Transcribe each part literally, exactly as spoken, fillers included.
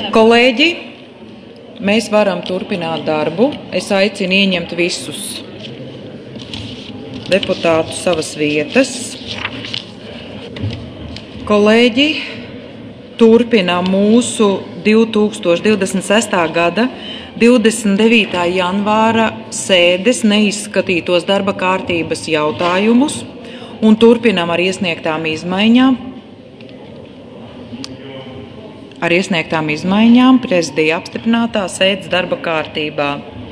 Kolēģi, mēs varam turpināt darbu. Es aicinu ieņemt visus deputātus savas vietas. Kolēģi, turpinām mūsu divi tūkstoši divdesmit sestā gada divdesmit devītā janvāra sēdes neizskatītos darba kārtības jautājumus un turpinām ar iesniegtām izmaiņām. Ar iesniegtām izmaiņām prezidija apstiprinātā sēdes darba kārtībā.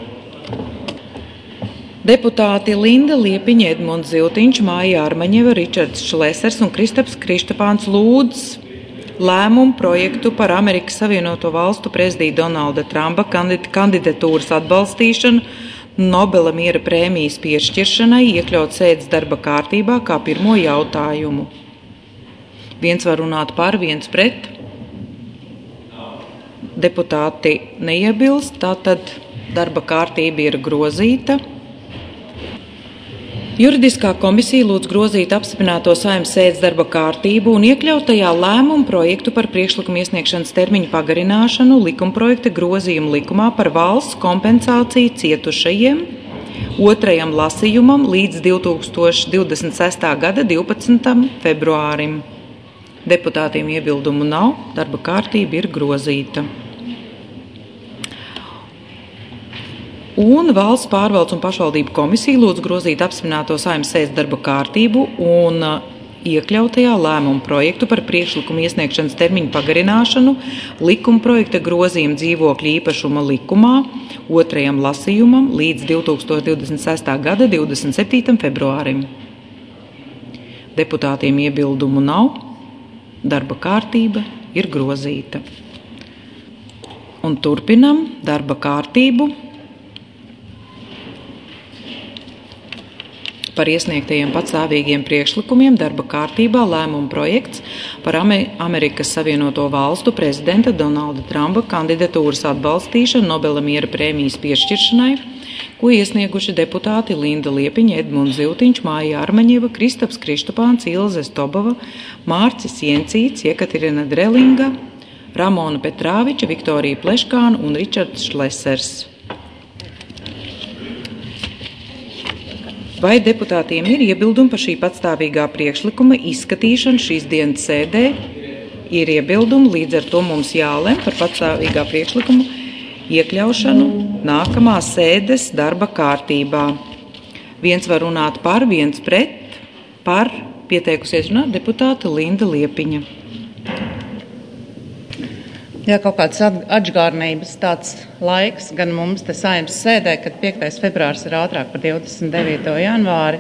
Deputāti Linda Liepiņa, Edmunds Ziltiņš, Māja Armaņeva, Ričards Šlesers un Kristaps Krištapāns lūdz lēmumu projektu par Amerikas Savienoto Valstu prezidija Donalda Trumpa kandidatūras atbalstīšanu Nobela miera prēmijas piešķiršanai iekļaut sēdes darba kārtībā kā pirmo jautājumu. Viens var runāt par, viens pret. Deputāti neiebilst, tātad darba kārtība ir grozīta. Juridiskā komisija lūdz grozīt apstiprināto Saeimas sēdes darba kārtību un iekļaut tajā lēmumu projektu par priekšlikumu iesniegšanas termiņu pagarināšanu likumprojekta grozījumu likumā par valsts kompensāciju cietušajiem otrajam lasījumam līdz divi tūkstoši divdesmit sestā gada divpadsmitam februārim. Deputātiem iebildumu nav, darba kārtība ir grozīta. Un Valsts pārvaldes un pašvaldību komisija lūdz grozīt apstiprināto Saeimas sēdes darba kārtību un iekļautajā lēmumu projektu par priekšlikumu iesniegšanas termiņu pagarināšanu likumprojekta grozījuma dzīvokļu īpašuma likumā otrajam lasījumam līdz divi tūkstoši divdesmit sestā gada divdesmit septītam februārim. Deputātiem iebildumu nav, darba kārtība ir grozīta. Un turpinam darba kārtību. Par iesniegtajiem patstāvīgiem priekšlikumiem darba kārtībā lēmuma projekts par Amerikas Savienoto Valstu prezidenta Donalda Trumpa kandidatūras atbalstīšanu Nobela miera prēmijas piešķiršanai, ko iesnieguši deputāti Linda Liepiņa, Edmunds Ziltiņš, Māja Armaņeva, Kristaps Krištapāns, Ilze Stobova, Mārcis Jencīts, Jekaterina Drelinga, Ramona Petrāviča, Viktorija Pleškāna un Ričards Šlesers. Vai deputātiem ir iebildumi par šī patstāvīgā priekšlikuma izskatīšanu šīs dienas sēdē? Ir iebildumi, līdz ar to mums jālem par patstāvīgā priekšlikuma iekļaušanu nākamā sēdes darba kārtībā. Viens var runāt par, viens pret, par pieteikusies runāt deputāte Linda Liepiņa. Jā, kaut kāds atžgārnības tāds laiks gan mums te Saeimas sēdē, kad piektais februārs ir ātrāk par divdesmit devīto janvāri.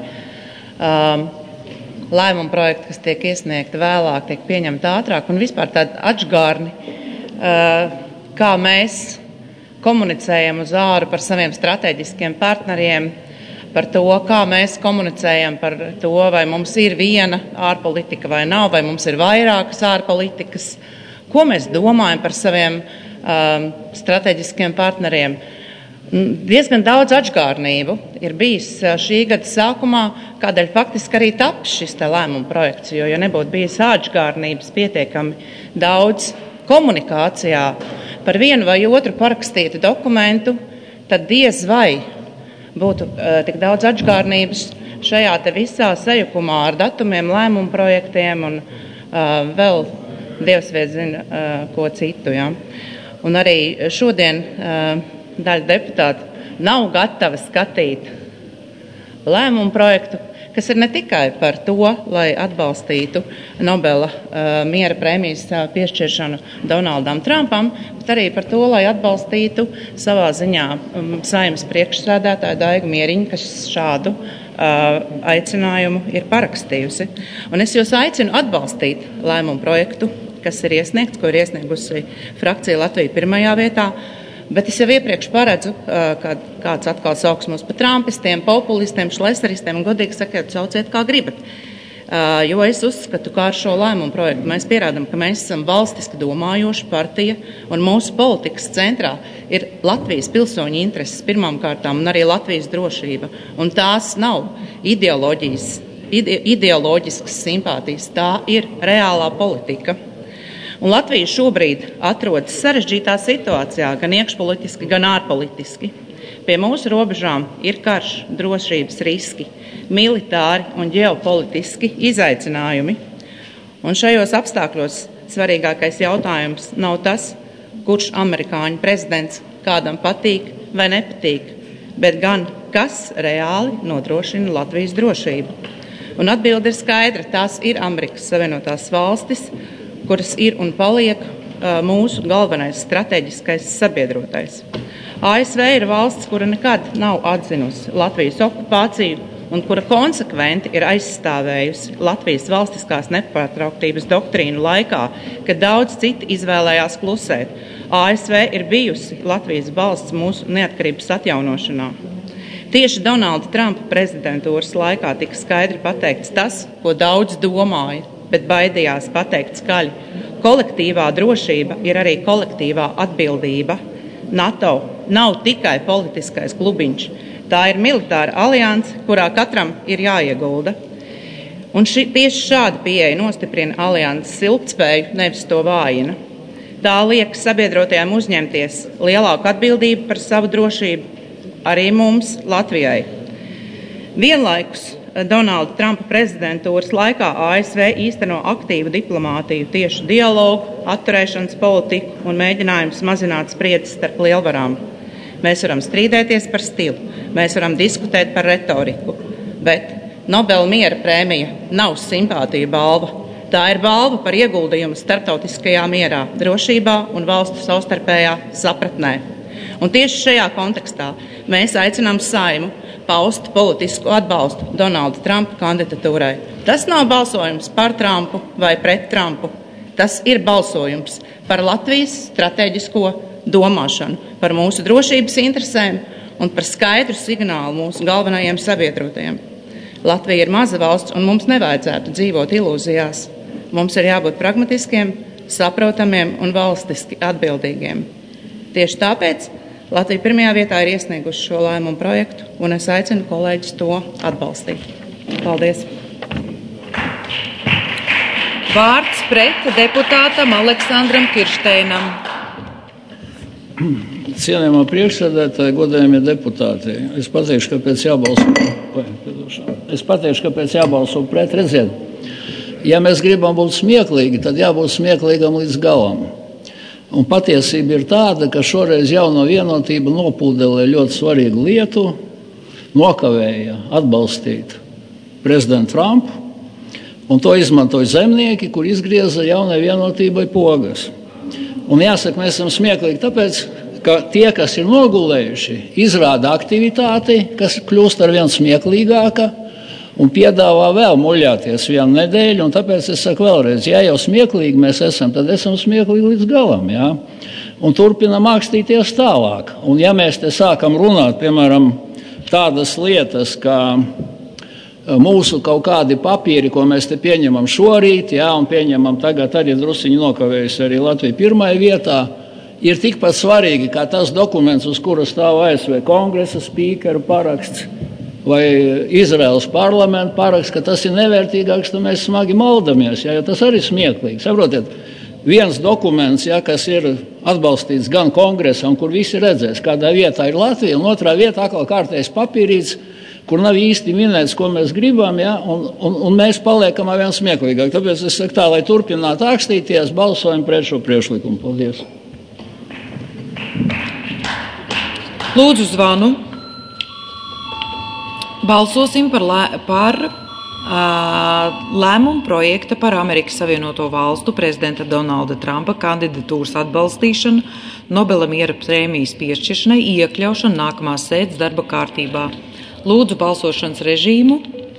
Um, lēmuma projekti, kas tiek iesniegti vēlāk, tiek pieņemti ātrāk, un vispār tādi atžgārni, uh, kā mēs komunicējam uz āru par saviem strateģiskiem partneriem, par to, kā mēs komunicējam par to, vai mums ir viena ārpolitika vai nav, vai mums ir vairākas ārpolitikas, ko mēs domājam par saviem um, strateģiskiem partneriem. Diezgan daudz atžgārnību ir bijis šī gada sākumā, kādēļ faktiski arī taps šis te lēmuma projekts, jo, ja nebūtu bijis atžgārnības pietiekami daudz komunikācijā par vienu vai otru parakstītu dokumentu, tad diez vai būtu uh, tik daudz atžgārnības šajā te visā sajukumā ar datumiem, lēmuma projektiem un uh, vēl Dievs viet zina, uh, ko citu. Ja? Un arī šodien uh, daļa deputāti nav gatavi skatīt lēmumu projektu, kas ir ne tikai par to, lai atbalstītu Nobela uh, miera prēmijas uh, piešķiršanu Donaldam Trumpam, bet arī par to, lai atbalstītu savā ziņā um, Saeimas priekšsēdētāju Daigu Mieriņu, kas šādu uh, aicinājumu ir parakstījusi. Un es jūs aicinu atbalstīt lēmumu projektu, kas ir iesniegts, ko ir iesniegusi frakcija Latvija pirmajā vietā, bet es jau iepriekš paredzu, ka kāds atkal sauks mūs par trumpistiem, populistiem, šleseristiem, un godīgi sakiet, sauciet kā gribat. Jo es uzskatu, kā ar šo lēmumu projektu mēs pierādam, ka mēs esam valstiski domājoša partija, un mūsu politikas centrā ir Latvijas pilsoņu intereses pirmām kārtām un arī Latvijas drošība, un tās nav ideoloģijas, ide, ideoloģiskas simpātijas, tā ir reālā politika. Un Latvija šobrīd atrodas sarežģītā situācijā, gan iekšpolitiski, gan ārpolitiski. Pie mūsu robežām ir karš, drošības riski, militāri un ģeopolitiski izaicinājumi. Un šajos apstākļos svarīgākais jautājums nav tas, kurš amerikāņu prezidents kādam patīk vai nepatīk, bet gan kas reāli nodrošina Latvijas drošību. Un atbilde ir skaidra, tās ir Amerikas Savienotās valstis, kuras ir un paliek uh, mūsu galvenais strateģiskais sabiedrotais. A S V ir valsts, kura nekad nav atzinusi Latvijas okupāciju un kura konsekventi ir aizstāvējusi Latvijas valstiskās nepārtrauktības doktrīnu laikā, kad daudz citi izvēlējās klusēt. A S V ir bijusi Latvijas balsts mūsu neatkarības atjaunošanā. Tieši Donalda Trumpa prezidentūras laikā tika skaidri pateikts tas, ko daudz domāja, bet baidījās pateikt skaļi. Kolektīvā drošība ir arī kolektīvā atbildība. NATO nav tikai politiskais klubiņš. Tā ir militāra alianse, kurā katram ir jāiegulda. Un ši, tieši šāda pieeja nostiprina alianses ilgtspēju, nevis to vājina. Tā liek sabiedrotajiem uzņemties lielāku atbildību par savu drošību, arī mums, Latvijai. Vienlaikus Donalda Trumpa prezidentūras laikā A S V īsteno aktīvu diplomātiju, tiešu dialogu, atturēšanas politiku un mēģinājumus mazināt spriedzes starp lielvarām. Mēs varam strīdēties par stilu, mēs varam diskutēt par retoriku, bet Nobela miera prēmija nav simpātija balva. Tā ir balva par ieguldījumu starptautiskajā mierā, drošībā un valstu savstarpējā sapratnē. Un tieši šajā kontekstā mēs aicinām Saimu paust politisku atbalstu Donalda Trumpa kandidatūrai. Tas nav balsojums par Trumpu vai pret Trumpu. Tas ir balsojums par Latvijas strateģisko domāšanu, par mūsu drošības interesēm un par skaidru signālu mūsu galvenajiem sabiedrotajiem. Latvija ir maza valsts un mums nevajadzētu dzīvot ilūzijās. Mums ir jābūt pragmatiskiem, saprotamiem un valstiski atbildīgiem. Tieši tāpēc Latvija pirmajā vietā ir iesnieguši šo lēmumu projektu, un es aicinu kolēģis to atbalstīt. Paldies! Vārds pret deputātam Aleksandram Kiršteinam. Cienījamā priekšsēdētāja, godējamie deputāti, es pateikšu, kāpēc jābalso, es pateikšu, kāpēc jābalso pret. Redziet, ja mēs gribam būt smieklīgi, tad jābūt smieklīgam līdz galam. Un patiesība ir tāda, ka šoreiz Jauno vienotība nopūdelē ļoti svarīgu lietu, nokavēja atbalstīt prezidentu Trumpu, un to izmantoja zemnieki, kur izgrieza Jaunai vienotībai pogas. Un jāsaka, mēs esam smieklīgi tāpēc, ka tie, kas ir nogulējuši, izrāda aktivitāti, kas kļūst ar vien smieklīgāka, un piedāvā vēl muļāties vienu nedēļu, un tāpēc es saku vēlreiz, ja jau smieklīgi mēs esam, tad esam smieklīgi līdz galam, jā? Un turpinam mākstīties tālāk. Un ja mēs te sākam runāt, piemēram, tādas lietas, kā mūsu kaut kādi papīri, ko mēs te pieņemam šorīt, jā, un pieņemam tagad arī drusiņi nokavējusi arī Latvija pirmajā vietā, ir tikpat svarīgi, kā tas dokuments, uz kura stāv A S V kongresa spīkeru paraksts, vai Izraels parlamenta paraksts, ka tas ir nevērtīgāks, tad mēs smagi maldamies, ja, jo tas arī smieklīgi. Saprotiet, viens dokuments, ja, kas ir atbalstīts gan kongresam, kur visi redzēs, kādā vietā ir Latvija, un otrā vietā atkal kārtējs papīrīts, kur nav īsti minēts, ko mēs gribam, ja, un, un, un mēs paliekam ar vien smieklīgāk. Tāpēc es saku tā, lai turpinātu akstīties, balsojam pret šo priekšlikumu. Paldies. Lūdzu zvanu. Balsosim par, lē, par uh, lēmumu projekta par Amerikas Savienoto Valstu prezidenta Donalda Trumpa kandidatūras atbalstīšanu Nobela miera prēmijas piešķiršanai iekļaušanu nākamās sēdes darba kārtībā. Lūdzu balsošanas režīmu.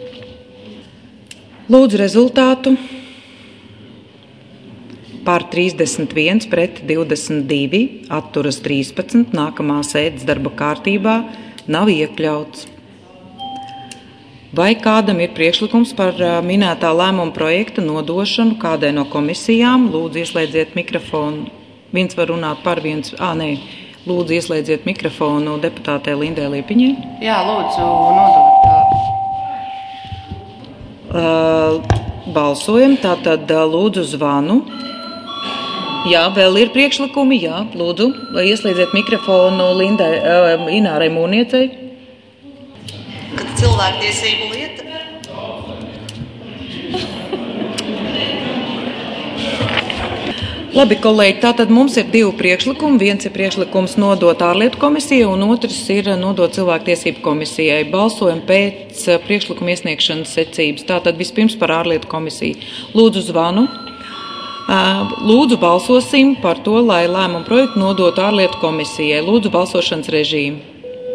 Lūdzu rezultātu. Par trīsdesmit viens pret divdesmit divi, atturas trīspadsmit, nākamā sēdes darba kārtībā nav iekļauts. Vai kādam ir priekšlikums par minētā lēmuma projekta nodošanu kādai no komisijām? Lūdzu, ieslēdziet mikrofonu. Viens var runāt par viens. Ā, nē. Lūdzu, ieslēdziet mikrofonu deputātei Lindai Liepiņai. Jā, lūdzu, nodot. Uh, balsojam. Tātad lūdzu zvanu. Jā, vēl ir priekšlikumi, jā, lūdzu, lai ieslēdziet mikrofonu Lindai, uh, Inārai Mūniecei. Kad cilvēktiesību lieta. Labi, kolēģi, tātad mums ir divi priekšlikumi. Viens ir priekšlikums nodot ārlietu komisijai, un otrs ir nodot cilvēktiesību komisijai. Balsojam pēc priekšlikuma iesniegšanas secības. Tātad vispirms par ārlietu komisiju. Lūdzu zvanu. Lūdzu balsosim par to, lai lēmumu projektu nodot ārlietu komisijai. Lūdzu balsošanas režīmu.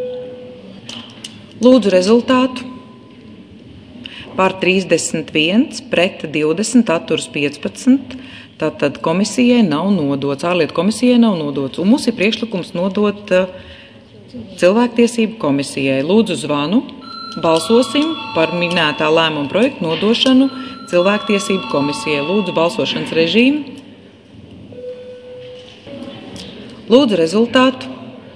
Lūdzu rezultātu. Par trīsdesmit viens, pret divdesmit, atturas piecpadsmit. Tātad komisijai nav nodots, ārlietu komisijai nav nodots. Un mums ir priekšlikums nodot uh, cilvēktiesību komisijai. Lūdzu zvanu, balsosim par minētā lēmuma projektu nodošanu cilvēktiesību komisijai. Lūdzu balsošanas režīmu. Lūdzu rezultātu.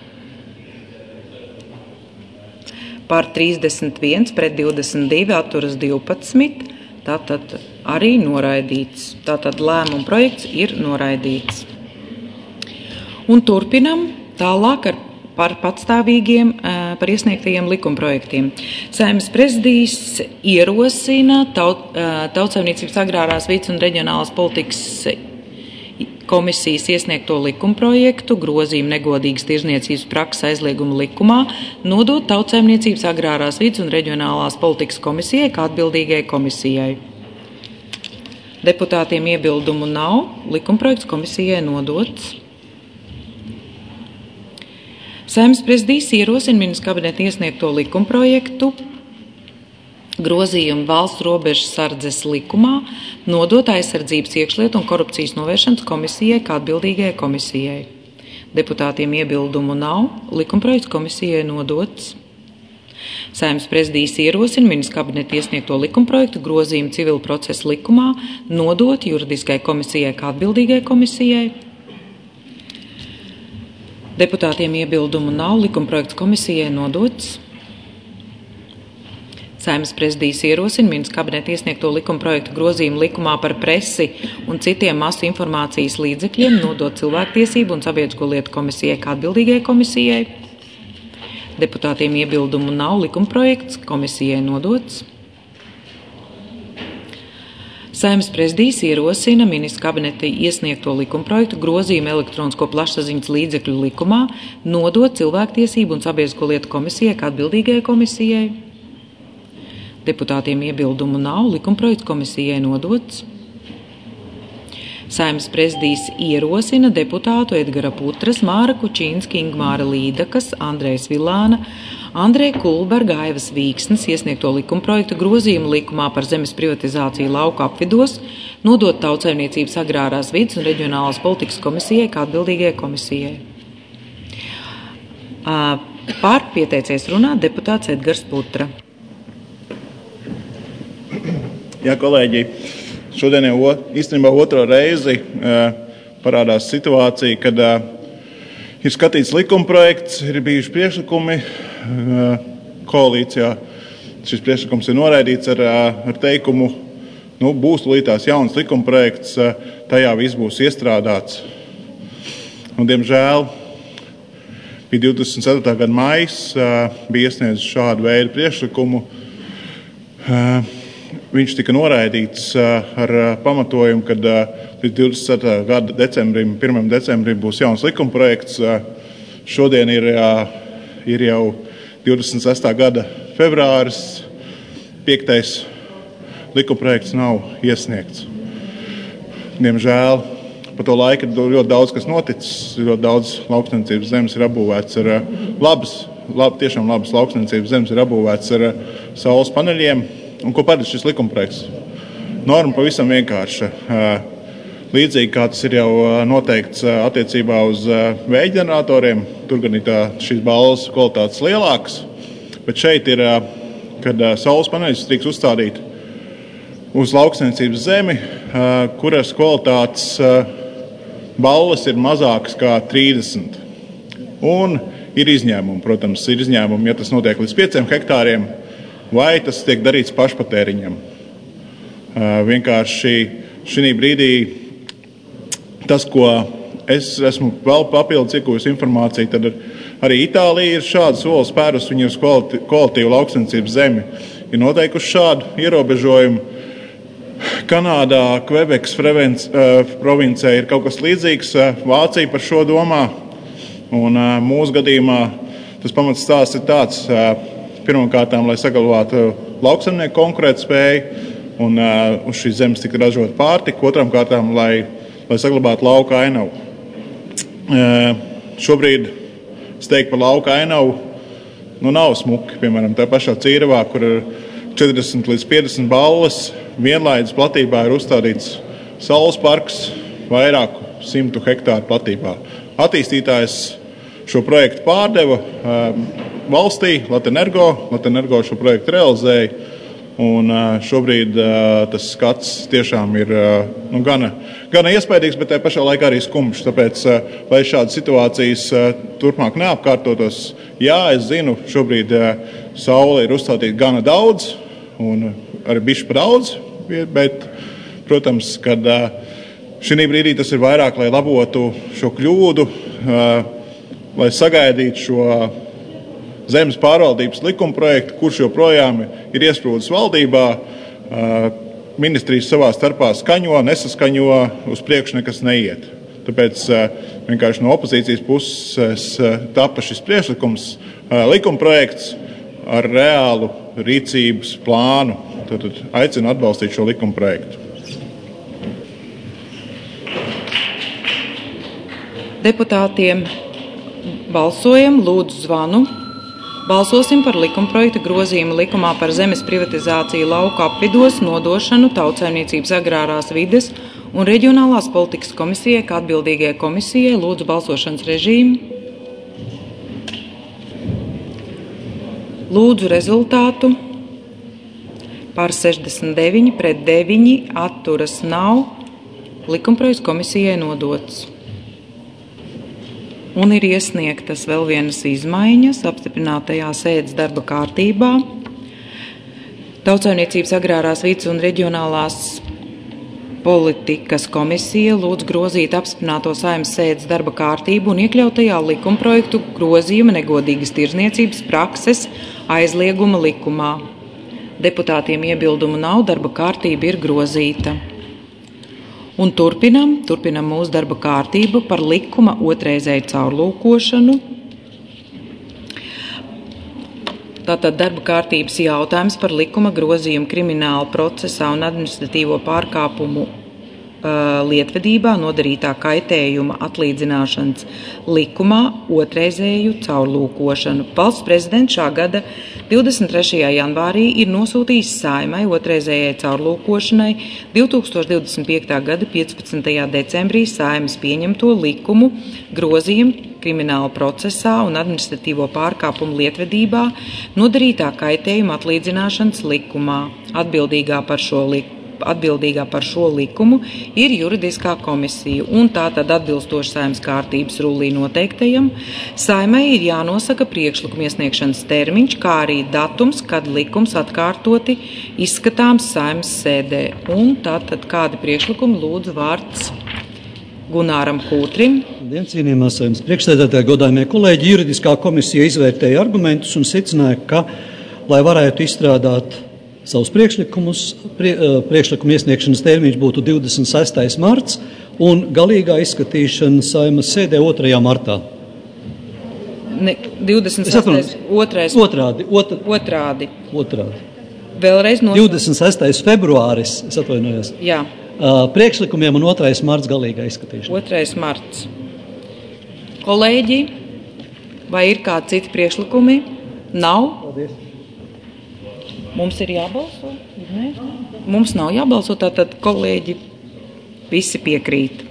Par trīsdesmit viens, pret divdesmit divi, atturas divpadsmit. Tātad arī noraidīts. Tātad lēmuma projekts ir noraidīts. Un turpinam tālāk ar par patstāvīgiem, par iesniegtajiem likumprojektiem. Saeimas prezidijs ierosina taut, Tautsaimniecības agrārās vides un reģionālās politikas komisijas iesniegto likumprojektu grozījumu negodīgas tirzniecības prakses aizlieguma likumā nodot Tautsaimniecības agrārās vides un reģionālās politikas komisijai kā atbildīgai komisijai. Deputātiem iebildumu nav, likumprojekts komisijai nodots. Saeimas prezidijs ierosina Ministru kabineta iesniegto likumprojektu grozījumu valsts robežas sardzes likumā nodot aizsardzības, iekšlietu un korupcijas novēršanas komisijai kā atbildīgajai komisijai. Deputātiem iebildumu nav, likumprojekts komisijai nodots. Saeimas prezidijs ierosina Ministru kabineta iesniegto likumprojektu grozījumu civila procesa likumā nodot juridiskai komisijai kā atbildīgai komisijai. Deputātiem iebildumu nav, likumprojekts komisijai nodots. Saeimas prezidijs ierosina Ministru kabineta iesniegto likumprojektu grozījumu likumā par presi un citiem masu informācijas līdzekļiem nodot cilvēktiesību un sabiedrisko lietu komisijai kā atbildīgai komisijai. Deputātiem iebildumu nav, likumprojekts komisijai nodots. Saeimas prezidijs ierosina Ministru kabineta iesniegto likumprojektu grozījumu elektronisko plašsaziņas līdzekļu likumā nodot cilvēktiesību un sabiedrisko lietu komisijai kā atbildīgai komisijai. Deputātiem iebildumu nav, likumprojekts komisijai nodots. Saeimas prezidijs ierosina deputātu Edgara Putras, Māra Kučinska, Ingmāra Līdakas, Andrejas Vilāna, Andreja Kulberga, Aivas Vīksnes iesniegto likumprojektu grozījumu likumā par zemes privatizāciju lauku apvidos nodot Tautsaimniecības agrārās vides un reģionālās politikas komisijai kā atbildīgajai komisijai. Par pieteicies runāt deputāts Edgars Putra. Jā, kolēģi, šodien jau īstenībā otro reizi uh, parādās situācija, kad uh, ir skatīts likumprojekts, ir bijuši priekšlikumi uh, koalīcijā. Šis priekšlikums ir noraidīts ar, uh, ar teikumu, nu, būs līdz jauns likumprojekts, uh, tajā viss būs iestrādāts. Un, diemžēl, bija divdesmit ceturtā gada maijs, uh, bija iesniedzis šādu veidu priekšlikumu. Uh, Viņš tika noraidīts ar pamatojumu, ka līdz divdesmit ceturtā gada decembrim, pirmajam decembrim būs jauns likumprojekts. Šodien ir, ir jau divdesmit sestā gada februāris, piektais likumprojekts nav iesniegts. Diemžēl pa to laiku ir ļoti daudz, kas noticis, ļoti daudz lauksaimniecības zemes ir apbūvēts ar labas, lab, tiešām labas lauksaimniecības zemes ir apbūvēts ar saules paneļiem. Un ko paredz šis likumprojekts? Norma pavisam vienkārša. Līdzīgi kā tas ir jau noteikts attiecībā uz vēja ģeneratoriem, tur gan ir tā, šīs balvas kvalitātes lielākas, bet šeit ir, kad saules paneļus tiks uzstādīti uz lauksaimniecības zemi, kuras kvalitātes balvas ir mazākas kā trīsdesmit. Un ir izņēmumi, protams, ir izņēmumi, ja tas notiek līdz pieciem hektāriem, vai tas tiek darīts pašpatēriņam. Vienkārši šī brīdī tas, ko es esmu vēl papildus iegūjis informāciju, tad arī Itālija ir šādu soli spērus, viņi ir uz kvalitīvu lauksaimniecības zemi, ir noteikuši šādu ierobežojumu. Kanādā, Kvebekas provincē ir kaut kas līdzīgs, Vācija par šo domā, un mūsu gadījumā tas pamats stāsts ir tāds, pirmkārtām, lai saglabātu lauksaimnieku konkurētspēju, un uh, uz šīs zemes tika ražot pārtika, otram kārtām, lai, lai saglabātu lauka ainavu. Uh, šobrīd, es teiktu, par lauka ainavu nu, nav smuki. Piemēram, tā pašā Cīravā, kur ir četrdesmit līdz piecdesmit balles, vienlaides platībā ir uzstādīts saules parks vairāku simtu hektāru platībā. Attīstītājs šo projektu pārdeva uh, valstī, Latenergo. Latenergo šo projektu realizēja. Un šobrīd tas skats tiešām ir nu, gana, gana iespaidīgs, bet tajā pašā laikā arī skumjš. Tāpēc, lai šādas situācijas turpmāk neapkārtotos, jā, es zinu, šobrīd saule ir uzstādīta gana daudz, un arī bišķi pa daudz, bet, protams, kad šī brīdī tas ir vairāk, lai labotu šo kļūdu, lai sagaidītu šo zemes pārvaldības likuma projektu, kurš joprojām ir iesprūdis valdībā. Ministrijas savā starpā skaņo, nesaskaņo, uz priekšu nekas neiet. Tāpēc vienkārši no opozīcijas puses tapa šis priekšlikums, likuma projekts ar reālu rīcības plānu. Tad aicinu atbalstīt šo likuma projektu. Deputātiem balsojam, lūdzu zvanu. Balsosim par likumprojekta grozījumu likumā par zemes privatizāciju lauku apvidos, nodošanu Tautsaimniecības agrārās vides un reģionālās politikas komisijai, kā atbildīgajai komisijai. Lūdzu balsošanas režīmu. Lūdzu rezultātu. Par sešdesmit deviņi pret deviņi atturas nav. Likumprojekts komisijai nodots. Un ir iesniegtas vēl vienas izmaiņas apstiprinātajā sēdes darba kārtībā. Tautsaimniecības agrārās vides un reģionālās politikas komisija lūdz grozīt apstiprināto Saeimas sēdes darba kārtību un iekļautajā likumprojektu grozījuma negodīgas tirdzniecības prakses aizlieguma likumā. Deputātiem iebildumu nav, darba kārtība ir grozīta. Un turpinam, turpinam mūsu darba kārtību par likuma otrreizēju caurlūkošanu. Tātad darba kārtības jautājums par likuma grozījumu krimināla procesā un administratīvo pārkāpumu uh, lietvedībā nodarītā kaitējuma atlīdzināšanas likumā otrreizēju caurlūkošanu. Valsts prezidents šā gada divdesmit trešajā janvārī ir nosūtījis Saeimai otrreizējai caurlūkošanai divi tūkstoši divdesmit piekta gada piecpadsmitajā decembrī Saeimas pieņemto likumu grozījumu krimināla procesā un administratīvo pārkāpumu lietvedībā nodarītā kaitējuma atlīdzināšanas likumā. Atbildīgā par šo likumu. Atbildīgā par šo likumu ir juridiskā komisija, un tā tad atbilstoši Saeimas kārtības rullī noteiktajam, Saeimai ir jānosaka priekšlikuma iesniegšanas termiņš, kā arī datums, kad likums atkārtoti izskatāms Saeimas sēdē. Un tātad kādi priekšlikumi lūdzu vārds Gunāram Kūtrim. Labdien, cienījamā Saeimas priekšsēdētāji, godājumie kolēģi, juridiskā komisija izvērtēja argumentus un secināja, ka, lai varētu izstrādāt savus priekšlikumus, prie, priekšlikuma iesniegšanas termiņš būtu divdesmit sestais marts un galīgā izskatīšana Saeimas sēdē otrajā martā. Ne, divdesmit sestais otrais. Otrādi. Otr, otrādi. Otrādi. Vēlreiz no... divdesmit sestais februāris, es atvainojos. Jā. Uh, priekšlikumiem un otrais marts galīgā izskatīšana. Otrais marts. Kolēģi, vai ir kādi citi priekšlikumi? Nav? Paldies. Mums ir jābalso? Ne? Mums nav jābalso, tātad kolēģi visi piekrīt.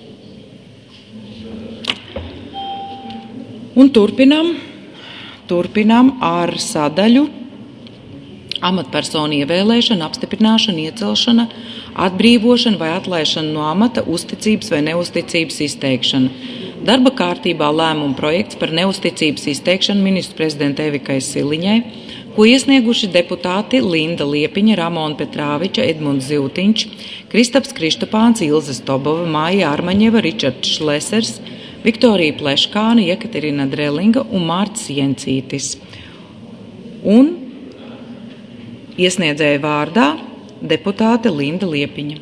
Un turpinam, turpinam ar sadaļu amatpersonu ievēlēšana, apstiprināšana, iecelšana, atbrīvošana vai atlaišana no amata, uzticības vai neuzticības izteikšana. Darba kārtībā lēmuma projekts par neuzticības izteikšanu ministru prezidentai Evikai Siliņai, ko iesnieguši deputāti Linda Liepiņa, Ramona Petrāviča, Edmunds Zivtiņš, Kristaps Krištapāns, Ilze Stobova, Māja Armaņeva, Ričards Šlesers, Viktorija Pleškāne, Jekaterina Drelinga un Mārts Jencītis. Un iesniedzēja vārdā deputāte Linda Liepiņa.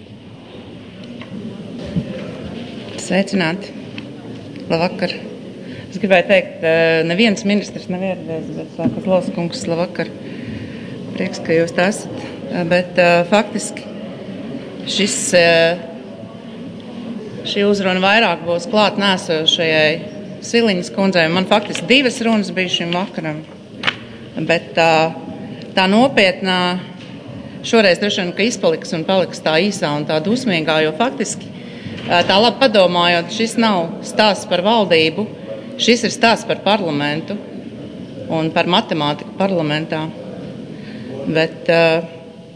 Sveicināti. Labvakar. Es gribēju teikt, neviens ministrs nav ieradies, bet sākas Lauskungs, labvakar. Prieks, ka jūs tā esat. Bet faktiski šis, šī uzruna vairāk būs klāt nēsošajai Siliņas kundzei. Man faktiski divas runas bija šim vakaram. Bet tā, tā nopietnā šoreiz droši vien, ka izpaliks un paliks tā īsā un tā dusmīgā, jo faktiski tā labi padomājot, šis nav stāsts par valdību, šis ir stāsts par parlamentu un par matemātiku parlamentā. Bet uh,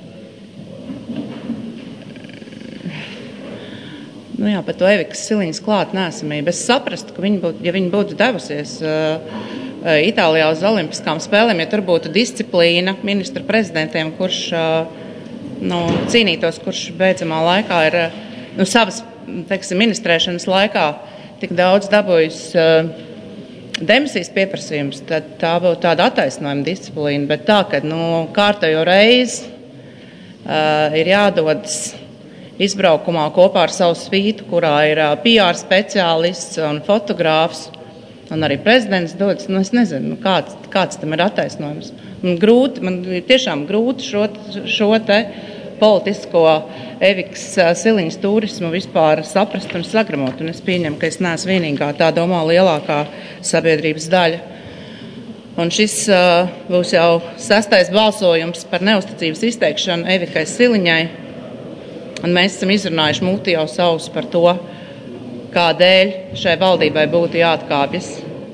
nu jā, par to Evikas Siliņas klāt neesamību. Es saprastu, ka viņi būtu, ja viņi būtu devusies uh, Itālijā uz Olimpiskām spēlēm, ja tur būtu disciplīna ministru prezidentiem, kurš uh, nu, cīnītos, kurš beidzamā laikā ir uh, nu, savas, teiksim, ministrēšanas laikā tik daudz dabūjis uh, demisijas pieprasījums, tad tā būtu tāda attaisnojuma disciplīna, bet tā, ka nu, kārtējo reizi uh, ir jādodas izbraukumā kopā ar savu svītu, kurā ir uh, P R speciālists un fotogrāfs, un arī prezidents dodas, nu es nezinu, nu, kāds, kāds tam ir attaisnojums. Man grūti, man ir tiešām grūti šo, šo te politisko Evikas Siliņas turismu vispār saprast un sagramot, un es pieņemu, ka es neesmu vienīgā tā domā lielākā sabiedrības daļa. Un šis uh, būs jau sastais balsojums par neusticības izteikšanu Evikai Siliņai, un mēs esam izrunājuši muti jau savus par to, kādēļ šai valdībai būtu jāatkāpjas.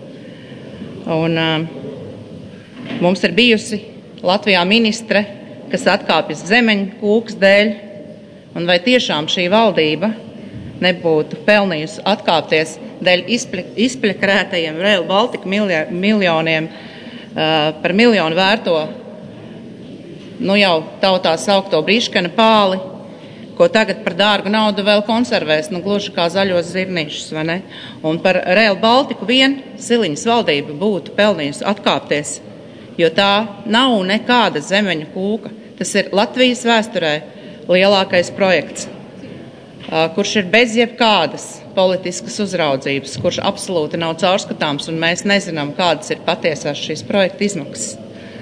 Un uh, mums ir bijusi Latvijā ministre, kas atkāpjas zemeņu kūkas dēļ, un vai tiešām šī valdība nebūtu pelnījusi atkāpties dēļ izpļakrētajiem Rail Baltica miljoniem uh, par miljonu vērto, nu jau tautā saukto Briškana pāli, ko tagad par dārgu naudu vēl konservēs, nu gluži kā zaļos zirnīšus, vai ne? Un par Rail Baltiku vien Siliņas valdība būtu pelnījusi atkāpties, jo tā nav nekāda zemeņu kūka. Tas ir Latvijas vēsturē lielākais projekts, kurš ir bez jebkādas politiskas uzraudzības, kurš absolūti nav caurskatāms, un mēs nezinām, kādas ir patiesās šīs projekta izmaksas.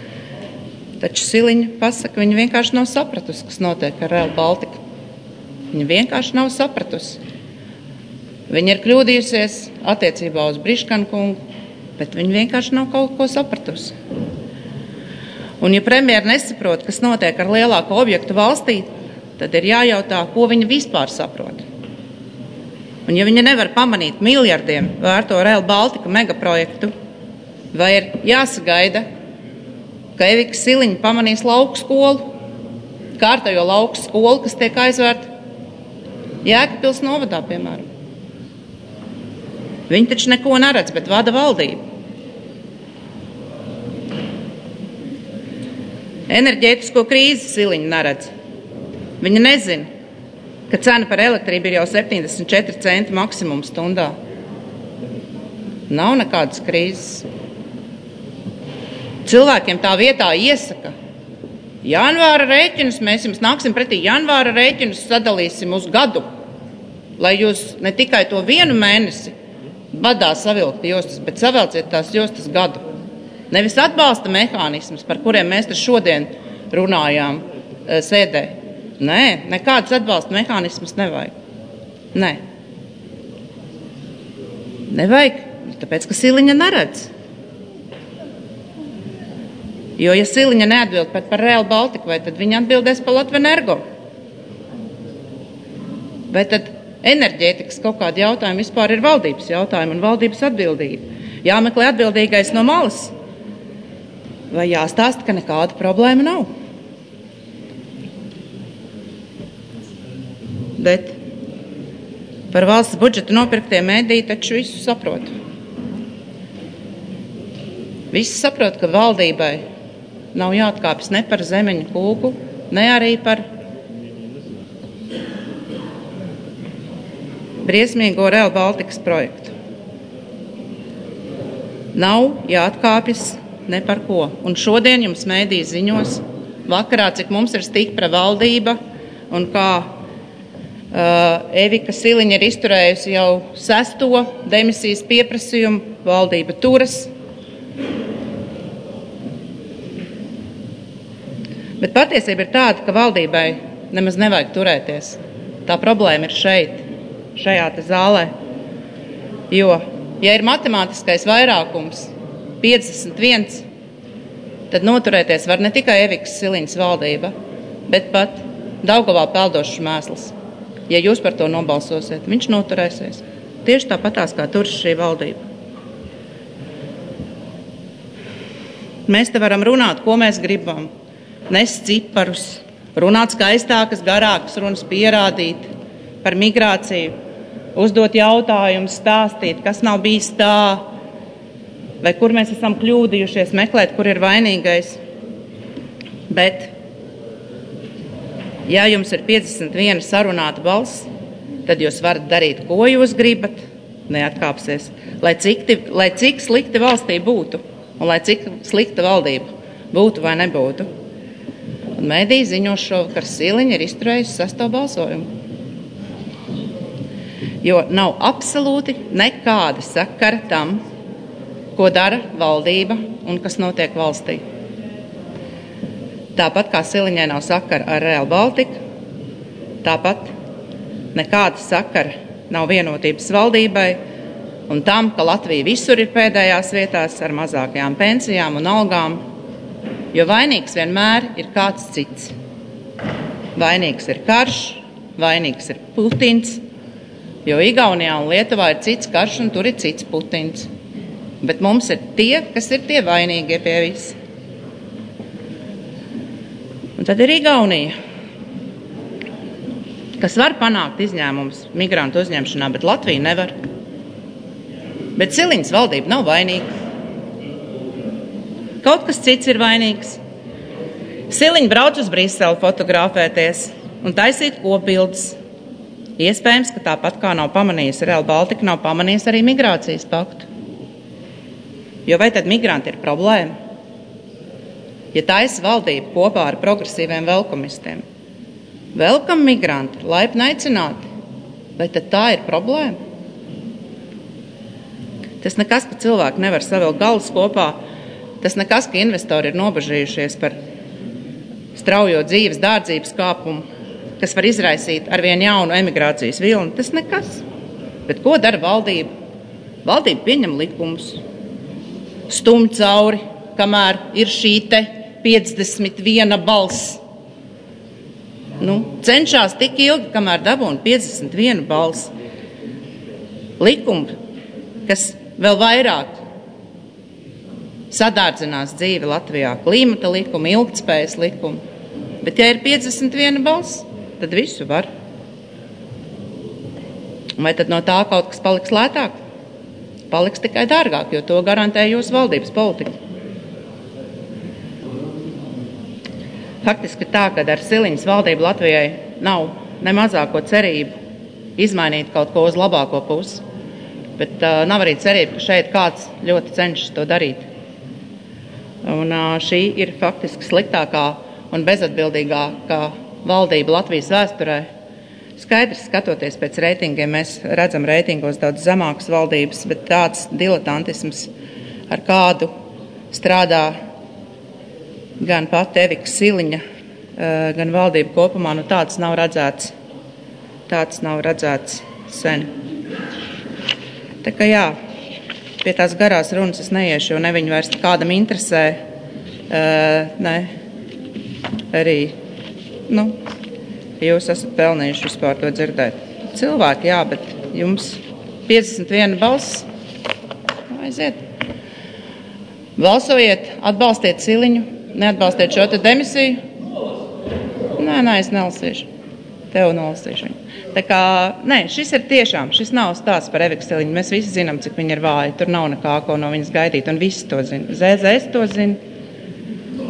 Taču Siliņa pasaka, viņa vienkārši nav sapratusi, kas notiek ar Rail Baltica. Viņa vienkārši nav sapratusi. Viņa ir kļūdījusies attiecībā uz Briškanu kungu, bet viņa vienkārši nav kaut ko sapratusi. Un ja premjera nesaprot, kas notiek ar lielāko objektu valstī, tad ir jājautā, ko viņa vispār saprot. Un ja viņa nevar pamanīt miljardiem vērto Rail Baltica megaprojektu, vai ir jāsagaida, ka Evika Siliņa pamanīs lauku skolu, kārtējo lauku skolu, kas tiek aizvērta Jēkabpils novadā, piemēram. Viņi taču neko neredz, bet vada valdību. Enerģētisko krīzi Siliņa neredz. Viņa nezina, ka cena par elektrību ir jau septiņdesmit četri centi maksimums stundā. Nav nekādas krīzes. Cilvēkiem tā vietā iesaka, janvāra rēķinus, mēs jums nāksim pretī janvāra rēķinus, sadalīsim uz gadu, lai jūs ne tikai to vienu mēnesi badā savilkt jostas, bet savelciet tās jostas gadu. Nevis atbalsta mehānismus, par kuriem mēs te šodien runājām sēdē. Nē, nekādus atbalsta mehānismus nevajag. Nē. Nevajag, tāpēc, ka Siliņa neredz. Jo, ja Siliņa neatbild pat par Rail Baltiku, vai tad viņa atbildēs par Latvenergo? Vai tad enerģētikas kaut kādi jautājumi vispār ir valdības jautājumi un valdības atbildība? Jāmeklē atbildīgais no malas. Vai jāstāsta, ka nekāda problēma nav? Bet par valsts budžetu nopirktie mediji taču visu saprot. Visi saprot, ka valdībai nav jāatkāpjas ne par Zemeņu kūku, ne arī par briesmīgo Rail Baltikas projektu. Nav jāatkāpjas ne par ko. Un šodien jums mēdī ziņos vakarā, cik mums ir stipra valdība un kā uh, Evika Siliņa ir izturējusi jau sesto demisijas pieprasījumu, valdība turas. Bet patiesība ir tāda, ka valdībai nemaz nevajag turēties. Tā problēma ir šeit, šajā te zālē. Jo, ja ir matemātiskais vairākums piecdesmit viens, tad noturēties var ne tikai Evikas Siliņas valdība, bet pat Daugavā peldošs mēsls. Ja jūs par to nobalsosiet, viņš noturēsies. Tieši tāpatās, kā turas šī valdība. Mēs te varam runāt, ko mēs gribam. Nest ciparus, runāt skaistākas, garākas runas, pierādīt par migrāciju, uzdot jautājumus, stāstīt, kas nav bijis tā, vai kur mēs esam kļūdījušies, meklēt, kur ir vainīgais. Bet, ja jums ir piecdesmit viena sarunāta balss, tad jūs varat darīt, ko jūs gribat, neatkāpsies. Lai cik, lai cik slikti valstī būtu, un lai cik slikta valdība būtu vai nebūtu. Un mēdī ziņo šovakar Siliņa ir izturējusi sesto balsojumu. Jo nav absolūti nekāda sakara tam, ko dara valdība un kas notiek valstī. Tāpat kā Siliņai nav sakara ar Rail Baltica, tāpat nekāda sakara nav vienotības valdībai un tam, ka Latvija visur ir pēdējās vietās ar mazākajām pensijām un algām, jo vainīgs vienmēr ir kāds cits. Vainīgs ir karš, vainīgs ir Putins, jo Igaunijā un Lietuvā ir cits karš un tur ir cits Putins. Bet mums ir tie, kas ir tie vainīgie pie visa. Un tad ir Igaunija, kas var panākt izņēmumus migrantu uzņemšanā, bet Latvija nevar. Bet Siliņas valdība nav vainīga. Kaut kas cits ir vainīgs. Siliņa brauc uz Briseli fotografēties un taisīt kopbildes. Iespējams, ka tāpat kā nav pamanījusi Rail Baltica, nav pamanījusi arī migrācijas paktu. Jo vai tad migranti ir problēma? Ja taisa valdība kopā ar progresīviem velkomistiem, velkam migranti, laipni aicināti, vai tad tā ir problēma? Tas nekas, ka cilvēki nevar savilkt galus kopā, tas nekas, ka investori ir nobažījušies par straujo dzīves dārdzības kāpumu, kas var izraisīt arvien jaunu emigrācijas vilni, tas nekas. Bet ko dara valdība? Valdība pieņem likumus, stumj cauri, kamēr ir šī te piecdesmit viena balss. Nu, cenšās tik ilgi, kamēr dabūna piecdesmit viena balss. Likumi, kas vēl vairāk sadārdzinās dzīvi Latvijā, klimata likumi, ilgtspējas likumi. Bet ja ir piecdesmit viena balss, tad visu var. Vai tad no tā kaut kas paliks lētāk? Paliks tikai dārgāk, jo to garantē jūsu valdības politika. Faktiski tā, ka ar Siliņas valdību Latvijai nav ne mazāko cerību izmainīt kaut ko uz labāko pusi, bet uh, nav arī cerība, ka šeit kāds ļoti cenšas to darīt. Un uh, šī ir faktiski sliktākā un bezatbildīgākā valdība Latvijas vēsturē. Skaidrs, skatoties pēc reitingiem, mēs redzam reitingos daudz zemākas valdības, bet tāds diletantisms, ar kādu strādā gan pati Evika Siliņa, gan valdība kopumā, nu tāds nav redzēts, tāds nav redzēts sen. Tā kā jā, pie tās garās runas es neiešu, jo ne viņu vairs kādam interesē, ne, arī, nu, jūs esat pelnījuši vispār to dzirdēt. Cilvēki, jā, bet jums piecdesmit viena balss, aiziet. Balsojiet, atbalstiet Siliņu, neatbalstiet šo te demisiju. Nē, nē, es nelasīšu. Tev nelasīšu viņu. Tā kā, nē, šis ir tiešām, šis nav stāsts par Eviku Siliņu. Mēs visi zinām, cik viņa ir vāja. Tur nav nekā, ko no viņas gaidīt, un visi to zina. Zēzēs to zina.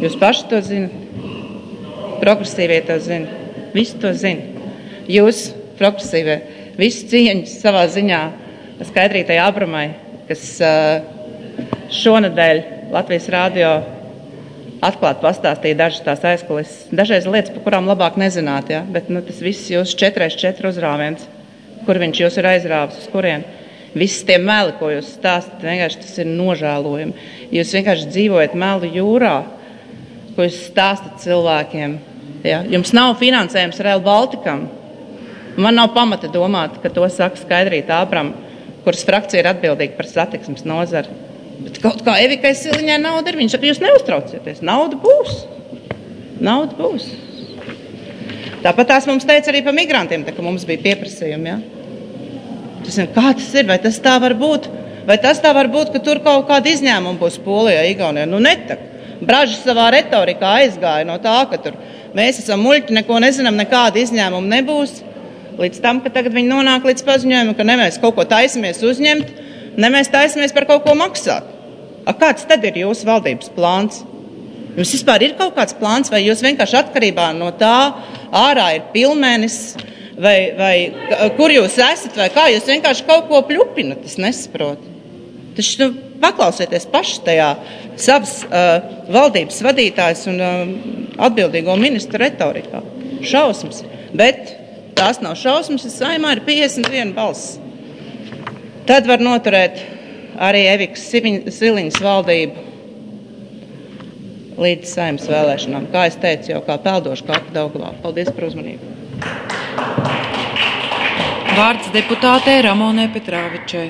Jūs paši to zina, progresīvie to zina, visi to zina. Jūs, progresīvie, visi cieņi savā ziņā Skaidrītai Abramai, kas šonadēļ Latvijas radio atklāt pastāstīja dažas tās aizkulisses, dažreiz lietas, par kurām labāk nezināt, ja? Bet nu, tas viss jūs četreiz četru uzrāviens, kur viņš jūs ir aizrāvis, uz kurien. Visi tie meli, ko jūs stāstat, vienkārši tas ir nožēlojami. Jūs vienkārši dzīvojat melu jūrā, ko jūs stāstat cilvēkiem. Ja? Jums nav finansējums Rail Balticam. Man nav pamata domāt, ka to saka Skaidrīta Abrama, kuras frakcija ir atbildīga par satiksmes nozari. Bet kaut kā Evikai Siliņai nauda ir. Viņš saka, jūs neuztraucieties. Nauda būs. Nauda būs. Tāpat tās mums teica arī par migrantiem, tā, ka mums bija pieprasījumi. Ja? Tas, kā tas ir? Vai tas tā var būt? Vai tas tā var būt, ka tur kaut kāda izņēmuma būs Polijā, Igaunijā? Nu netak. Braži savā retorikā aizgāja no tā, ka tur mēs esam muļķi, neko nezinām, nekāda izņēmuma nebūs. Līdz tam, ka tagad viņi nonāk līdz paziņojumu, ka ne mēs kaut ko taisamies uzņemt, ne mēs taisamies par kaut ko maksāt. A, kāds tad ir jūsu valdības plāns? Jums vispār ir kaut kāds plāns, vai jūs vienkārši atkarībā no tā ārā ir pilnmēnis, vai, vai kur jūs esat, vai kā jūs vienkārši kaut ko pļupinat, es nesaprotu. Taču nu, paklausieties paši tajā savas uh, valdības vadītājs un uh, atbildīgo ministru retorikā. Šausmas. Bet tās nav šausmas, es Saeimā ir piecdesmit viena balss. Tad var noturēt arī Evikas Siliņas valdību līdz Saeimas vēlēšanām. Kā es teicu, jau kā peldošu kapu Daugavā. Paldies par uzmanību. Vārds deputātei Ramonai Petrāvičai.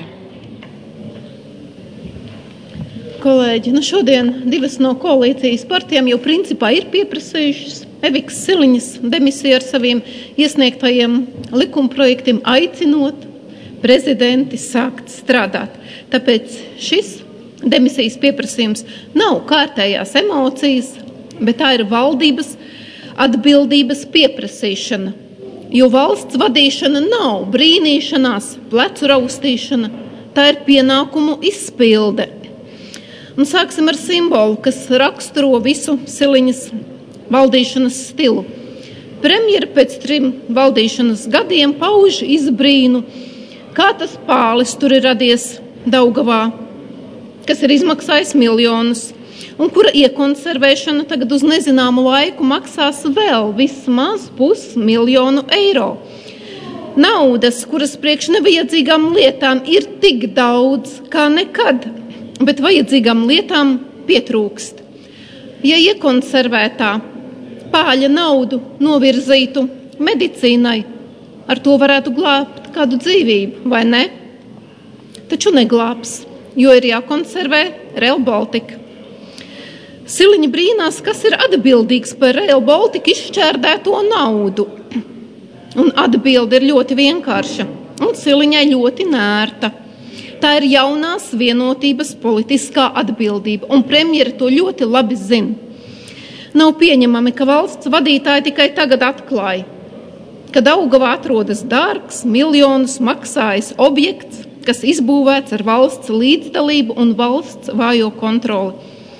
Kolēģi, nu šodien divas no koalīcijas partijām jau principā ir pieprasījušas Evikas Siliņas demisiju ar saviem iesniegtajiem likumprojektiem, aicinot prezidenti sākt strādāt. Tāpēc šis demisijas pieprasījums nav kārtējās emocijas, bet tā ir valdības atbildības pieprasīšana. Jo valsts vadīšana nav brīnīšanās, plecu raustīšana, tā ir pienākumu izpilde. Un sāksim ar simbolu, kas raksturo visu Siliņas valdīšanas stilu. Premjera pēc trim valdīšanas gadiem pauž izbrīnu, kā tas pālis tur ir radies Daugavā, kas ir izmaksājis miljonus, un kura iekonservēšana tagad uz nezināmu laiku maksās vēl vismaz pusmiljonu eiro. Naudas, kuras priekš nevajadzīgām lietām ir tik daudz kā nekad, bet vajadzīgām lietām pietrūkst. Ja iekonservētā pāļa naudu novirzītu medicīnai, ar to varētu glābt kādu dzīvību, vai ne? Taču neglābs, jo ir jākonservē Rail Baltica. Siliņa brīnās, kas ir atbildīgs par Rail Baltica izšķērdēto naudu. Un atbilde ir ļoti vienkārša, un Siliņai ļoti nērta. Tā ir jaunās vienotības politiskā atbildība, un premjeri to ļoti labi zina. Nav pieņemami, ka valsts vadītāji tikai tagad atklāja, ka Daugavā atrodas dārgs, miljonus maksājis objekts, kas izbūvēts ar valsts līdzdalību un valsts vājo kontroli.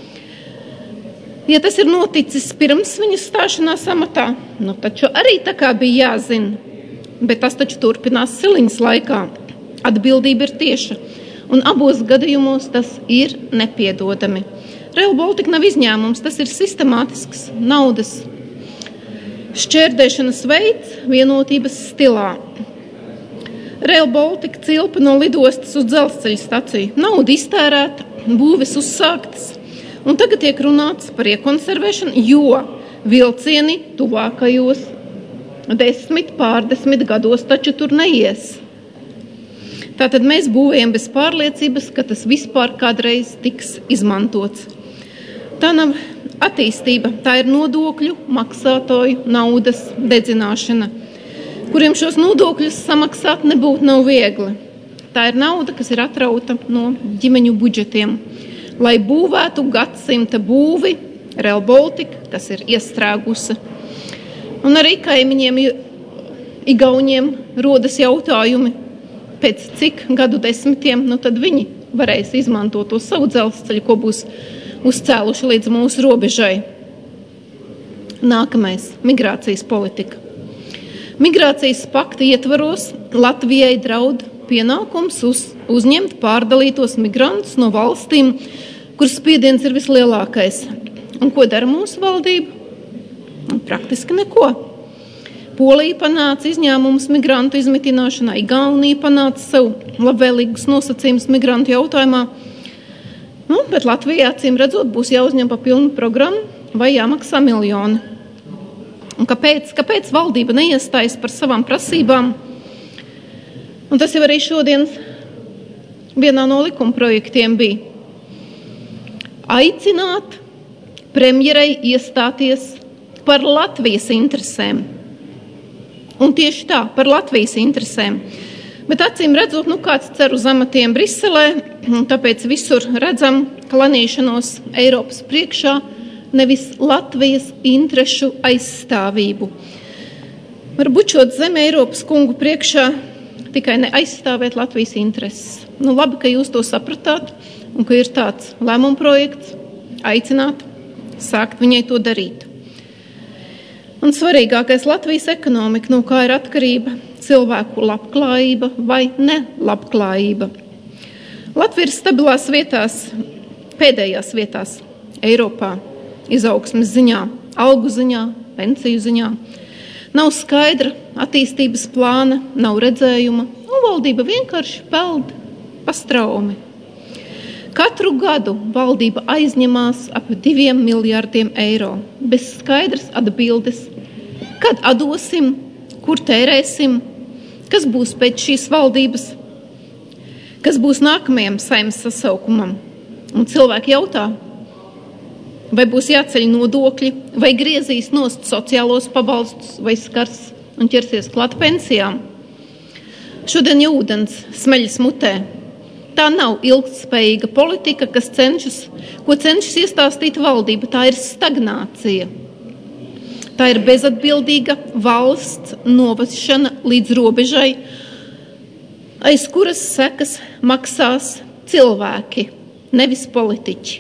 Ja tas ir noticis pirms viņas stāšanās amatā, nu taču arī tā kā bija jāzina, bet tas taču turpinās Siliņas laikā. Atbildība ir tieša, un abos gadījumos tas ir nepiedodami. Rail Baltica nav izņēmums, tas ir sistemātisks naudas šķērdēšanas veids vienotības stilā. Rail Baltica cilpa no lidostas uz dzelzceļa staciju. Nauda iztērēta, būves uzsāktas, un tagad tiek runāts par iekonservēšanu, jo vilcieni tuvākajos desmit, pārdesmit gados taču tur neies. Tātad mēs būvējam bez pārliecības, ka tas vispār kādreiz tiks izmantots. Tā nav attīstība, tā ir nodokļu maksātoju naudas dedzināšana, kuriem šos nodokļus samaksāt nebūtu nav viegli. Tā ir nauda, kas ir atrauta no ģimeņu budžetiem, lai būvētu gadsimta būvi Rail Baltica, kas ir iestrēgusi. Un arī kaimiņiem, Igauniem rodas jautājumi, pēc cik gadu desmitiem, nu tad viņi varēs izmantot to savu dzelzceļu, ko būs uzcēluši līdz mūsu robežai. Nākamais – migrācijas politika. Migrācijas pakta ietvaros Latvijai draud pienākums uz, uzņemt pārdalītos migrantus no valstīm, kur spiediens ir vislielākais. Un ko dara mūsu valdība? Praktiski neko. Polija panāca izņēmumus migrantu izmitināšanai, Igaunija panāca sev labvēlīgus nosacījumus migrantu jautājumā. Nu, bet Latvijā, acīm redzot, būs jāuzņem pa pilnu programmu vai jāmaksā miljoni. Un kāpēc, kāpēc valdība neiestājas par savām prasībām? Un tas jau arī šodien vienā no likumprojektiem bija. Aicināt premjerei iestāties par Latvijas interesēm. Un tieši tā, par Latvijas interesēm. Bet acīm redzot, nu kāds cer uz amatiem Briselē, tāpēc visur redzam klanīšanos Eiropas priekšā, nevis Latvijas interešu aizstāvību. Var bučot zem Eiropas kungu priekšā, tikai neaizstāvēt Latvijas intereses. Nu labi, ka jūs to sapratāt un ka ir tāds lēmuma projekts aicināt, sākt viņai to darīt. Un svarīgākais Latvijas ekonomika, no kā ir atkarība cilvēku labklājība vai nelabklājība. Latvija ir stabilās vietās, pēdējās vietās Eiropā, izaugsmes ziņā, algu ziņā, pensiju ziņā. Nav skaidra attīstības plāna, nav redzējuma, un valdība vienkārši peld pa straumi. Katru gadu valdība aizņemās ap diviem miljārdiem eiro, bez skaidras atbildes, kad atdosim, kur tērēsim, kas būs pēc šīs valdības, kas būs nākamajam Saeimas sasaukumam. Un cilvēki jautā, vai būs jāceļ nodokļi, vai griezīs nost sociālos pabalstus, vai skars un ķersies klāt pensijām. Šodien jau ūdens smeļas mutē. Tā nav ilgtspējīga politika, kas cenšas, ko cenšas iestāstīt valdība. Tā ir stagnācija. Tā ir bezatbildīga valsts novešana līdz robežai, aiz kuras sekas maksās cilvēki, nevis politiķi.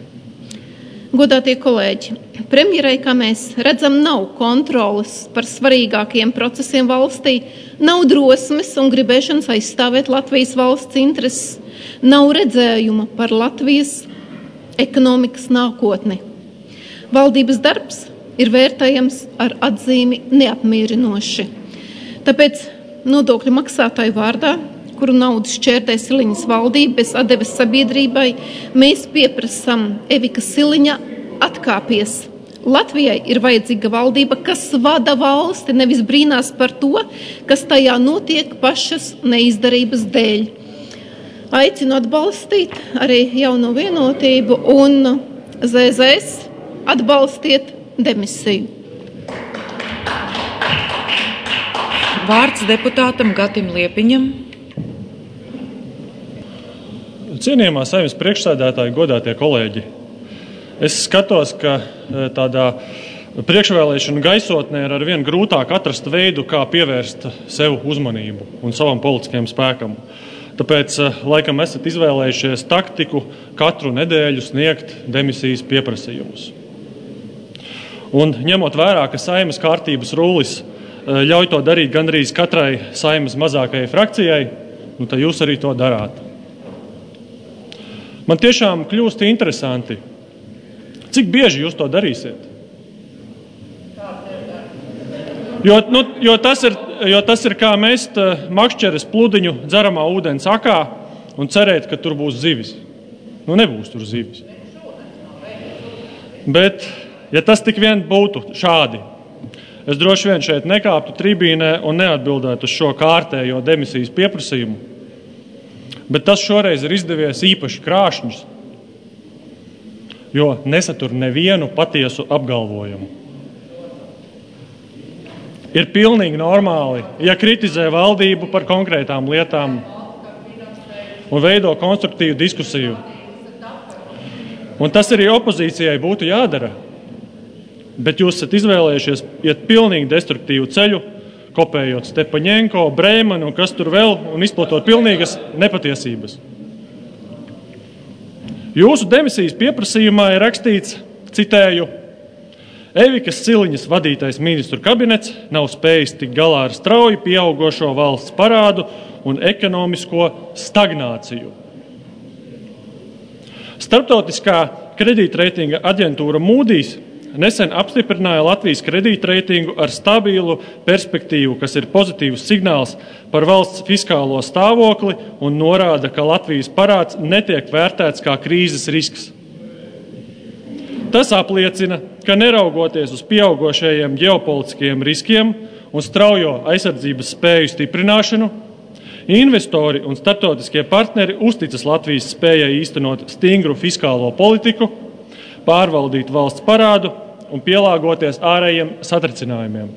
Godātie kolēģi, premjerai, kā mēs redzam, nav kontroles par svarīgākiem procesiem valstī, nav drosmes un gribēšanas aizstāvēt Latvijas valsts intereses, nav redzējuma par Latvijas ekonomikas nākotni. Valdības darbs ir vērtējams ar atzīmi neapmierinoši. Tāpēc nodokļu maksātāju vārdā, kuru naudu šķērdē Siliņas valdība bez atdeves sabiedrībai, mēs pieprasam Evika Siliņa atkāpies. Latvijai ir vajadzīga valdība, kas vada valsti, nevis brīnās par to, kas tajā notiek pašas neizdarības dēļ. Aicinu atbalstīt arī Jauno vienotību un Z Z S atbalstiet demisiju. Vārds deputātam Gatim Liepiņam. Cienījamā Saeimas priekšsēdētāji, godātie kolēģi, es skatos, ka tādā priekšvēlēšanu gaisotnē ir arvien grūtāk atrast veidu, kā pievērst sev uzmanību un savam politiskajam spēkam. Tāpēc, laikam, esat izvēlējušies taktiku katru nedēļu sniegt demisijas pieprasījumus. Un ņemot vērā, ka Saeimas kārtības rullis ļauj to darīt gandrīz katrai Saeimas mazākajai frakcijai, nu, tad jūs arī to darāt. Man tiešām kļūst interesanti, cik bieži jūs to darīsiet. Jo, nu, jo, tas ir, jo tas ir kā mest makšķeres pludiņu dzeramā ūdens akā un cerēt, ka tur būs zivis. Nu, nebūs tur zivis. Bet, ja tas tik vien būtu šādi, es droši vien šeit nekāptu tribīnē un neatbildētu uz šo kārtējo demisijas pieprasījumu. Bet tas šoreiz ir izdevies īpaši krāšņs, jo nesatur nevienu patiesu apgalvojumu. Ir pilnīgi normāli, ja kritizē valdību par konkrētām lietām un veido konstruktīvu diskusiju. Un tas arī opozīcijai būtu jādara. Bet jūs esat izvēlējušies iet pilnīgi destruktīvu ceļu, kopējot Stepaņenko, Brēmanu, kas tur vēl, un izplatot pilnīgas nepatiesības. Jūsu demisijas pieprasījumā ir rakstīts, citēju, Evikas Ciliņas vadītais ministru kabinets nav spējis tikt galā ar strauji pieaugošo valsts parādu un ekonomisko stagnāciju. Starptautiskā kredītreitinga aģentūra Moody's nesen apstiprināja Latvijas kredītreitingu ar stabilu perspektīvu, kas ir pozitīvs signāls par valsts fiskālo stāvokli un norāda, ka Latvijas parāds netiek vērtēts kā krīzes risks. Tas apliecina, ka neraugoties uz pieaugošajiem ģeopolitiskajiem riskiem un straujo aizsardzības spēju stiprināšanu, investori un starptautiskie partneri uzticas Latvijas spējai īstenot stingru fiskālo politiku, pārvaldīt valsts parādu un pielāgoties ārējiem satricinājumiem.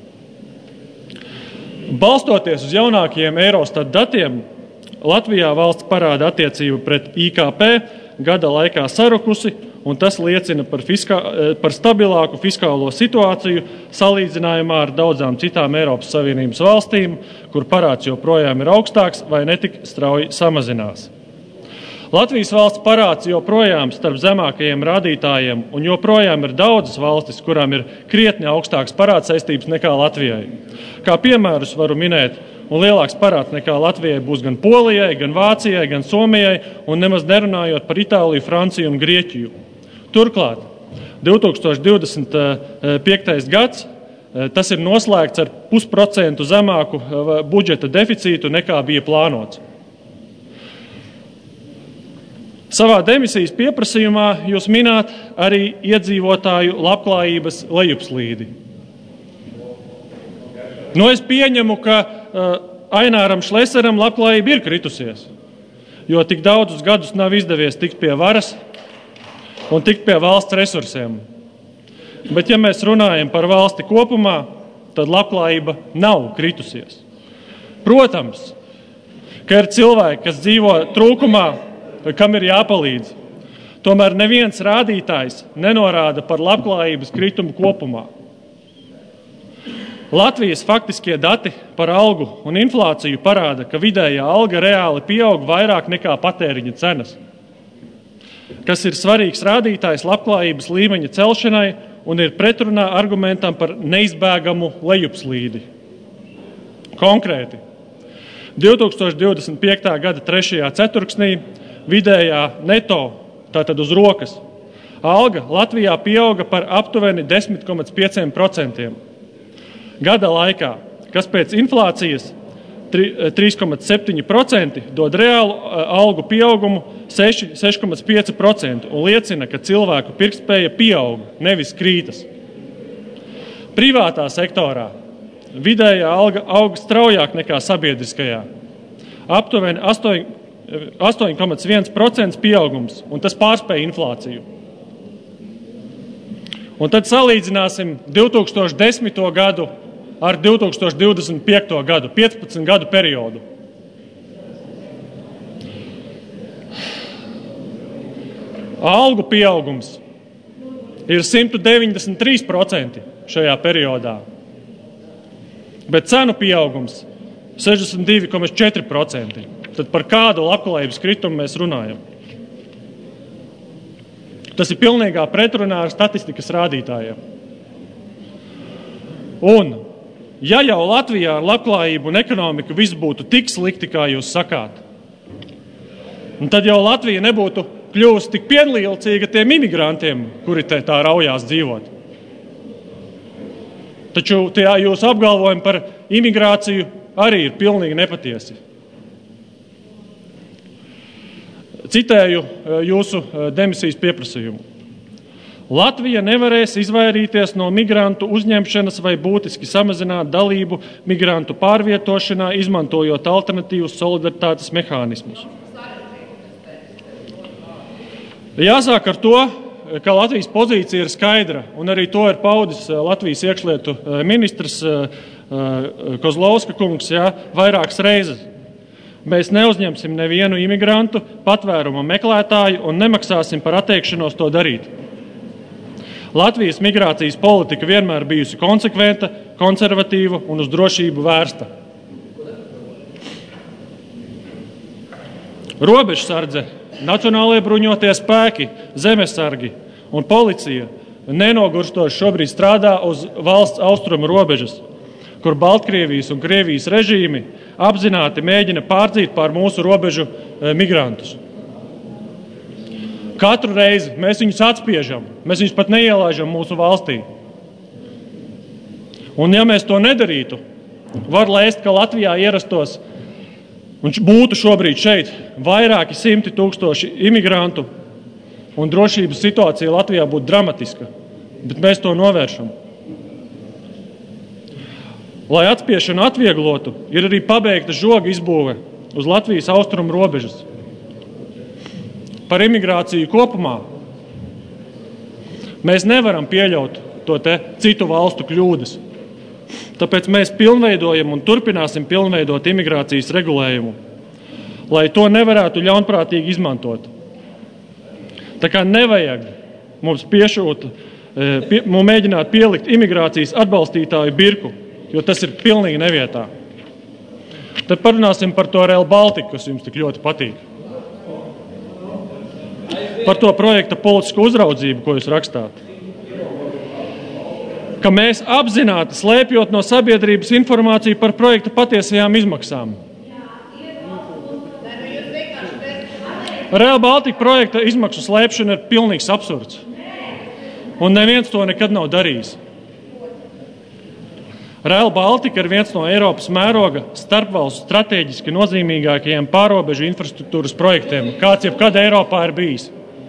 Balstoties uz jaunākajiem Eurostat datiem, Latvijā valsts parāda attiecība pret I K P gada laikā sarukusi, un tas liecina par, fiskā, par stabilāku fiskālo situāciju salīdzinājumā ar daudzām citām Eiropas Savienības valstīm, kur parāds joprojām ir augstāks vai netik strauji samazinās. Latvijas valsts parāds joprojām starp zemākajiem rādītājiem, un joprojām ir daudzas valstis, kurām ir krietni augstāks parāds saistības nekā Latvijai. Kā piemērus varu minēt, un lielāks parāds nekā Latvijai būs gan Polijai, gan Vācijai, gan Somijai, un nemaz nerunājot par Itāliju, Franciju un Grieķiju. Turklāt, divi tūkstoši divdesmit piektais gads, tas ir noslēgts ar pusprocentu zemāku budžeta deficītu nekā bija plānots. Savā demisijas pieprasījumā jūs mināt arī iedzīvotāju labklājības lejupslīdi. Nu, es pieņemu, ka uh, Aināram Šleseram labklājība ir kritusies, jo tik daudzus gadus nav izdevies tikt pie varas un tikt pie valsts resursiem. Bet, ja mēs runājam par valsti kopumā, tad labklājība nav kritusies. Protams, ka ir cilvēki, kas dzīvo trūkumā, kam ir jāpalīdz. Tomēr neviens rādītājs nenorāda par labklājības kritumu kopumā. Latvijas faktiskie dati par algu un inflāciju parāda, ka vidējā alga reāli pieaug vairāk nekā patēriņa cenas, kas ir svarīgs rādītājs labklājības līmeņa celšanai un ir pretrunā argumentam par neizbēgamu lejupslīdi. Konkrēti, divi tūkstoši divdesmit piektā gada trešajā ceturksnī vidējā neto, tātad uz rokas, alga Latvijā pieauga par aptuveni desmit komats pieci procenti. Gada laikā, kas pēc inflācijas trīs komats septiņi procenti dod reālu algu pieaugumu seši komats pieci procenti un liecina, ka cilvēku pirktspēja pieaug, nevis krītas. Privātā sektorā vidējā alga aug straujāk nekā sabiedriskajā. Aptuveni astoņi komats viens procents pieaugums, un tas pārspēja inflāciju. Un tad salīdzināsim divi tūkstoši desmito gadu ar divi tūkstoši divdesmit piekto gadu, piecpadsmit gadu periodu. Algu pieaugums ir simt deviņdesmit trīs procenti šajā periodā, bet cenu pieaugums sešdesmit divi komats četri procenti. Tad par kādu labklājības kritumu mēs runājam? Tas ir pilnīgā pretrunā ar statistikas rādītājiem. Un, ja jau Latvijā ar labklājību un ekonomiku viss būtu tik slikti, kā jūs sakāt, tad jau Latvija nebūtu kļuvusi tik pienlīdzīga tiem imigrantiem, kuri te tā raujās dzīvot. Taču tie jūsu apgalvojumi par imigrāciju arī ir pilnīgi nepatiesi. Citēju jūsu demisijas pieprasījumu. Latvija nevarēs izvairīties no migrantu uzņemšanas vai būtiski samazināt dalību migrantu pārvietošanā, izmantojot alternatīvus solidaritātes mehānismus. Jāsāk ar to, ka Latvijas pozīcija ir skaidra, un arī to ir paudis Latvijas iekšlietu ministrs Kozlovska kungs, jā, vairākas reizes. Mēs neuzņemsim nevienu imigrantu, patvēruma meklētāju un nemaksāsim par atteikšanos to darīt. Latvijas migrācijas politika vienmēr bijusi konsekventa, konservatīva un uz drošību vērsta. Robežsardze, Nacionālajie bruņotie spēki, zemesargi un policija nenogurstoši šobrīd strādā uz valsts austrumu robežas, kur Baltkrievijas un Krievijas režīmi apzināti mēģina pārdzīt pār mūsu robežu migrantus. Katru reizi mēs viņus atspiežam, mēs viņus pat neielaižam mūsu valstī. Un ja mēs to nedarītu, var lēst, ka Latvijā ierastos un būtu šobrīd šeit vairāki simti tūkstoši imigrantu, un drošības situācija Latvijā būtu dramatiska, bet mēs to novēršam. Lai atspiešanu atvieglotu, ir arī pabeigta žoga izbūve uz Latvijas austrumu robežas. Par imigrāciju kopumā mēs nevaram pieļaut to te citu valstu kļūdas. Tāpēc mēs pilnveidojam un turpināsim pilnveidot imigrācijas regulējumu, lai to nevarētu ļaunprātīgi izmantot. Tā kā nevajag mums piešūt, pie, mums mēģināt pielikt imigrācijas atbalstītāju birku, jo tas ir pilnīgi nevietā. Tad parunāsim par to Rail Baltica, kas jums tik ļoti patīk. Par to projekta politisku uzraudzību, ko jūs rakstāt. Ka mēs apzināti slēpjot no sabiedrības informāciju par projekta patiesajām izmaksām. Rail Baltica projekta izmaksu slēpšana ir pilnīgs absurds. Un neviens to nekad nav darījis. Rail Baltica ir viens no Eiropas mēroga starpvalstu strateģiski nozīmīgākajiem pārobežu infrastruktūras projektiem, kāds jebkad Eiropā ir bijis.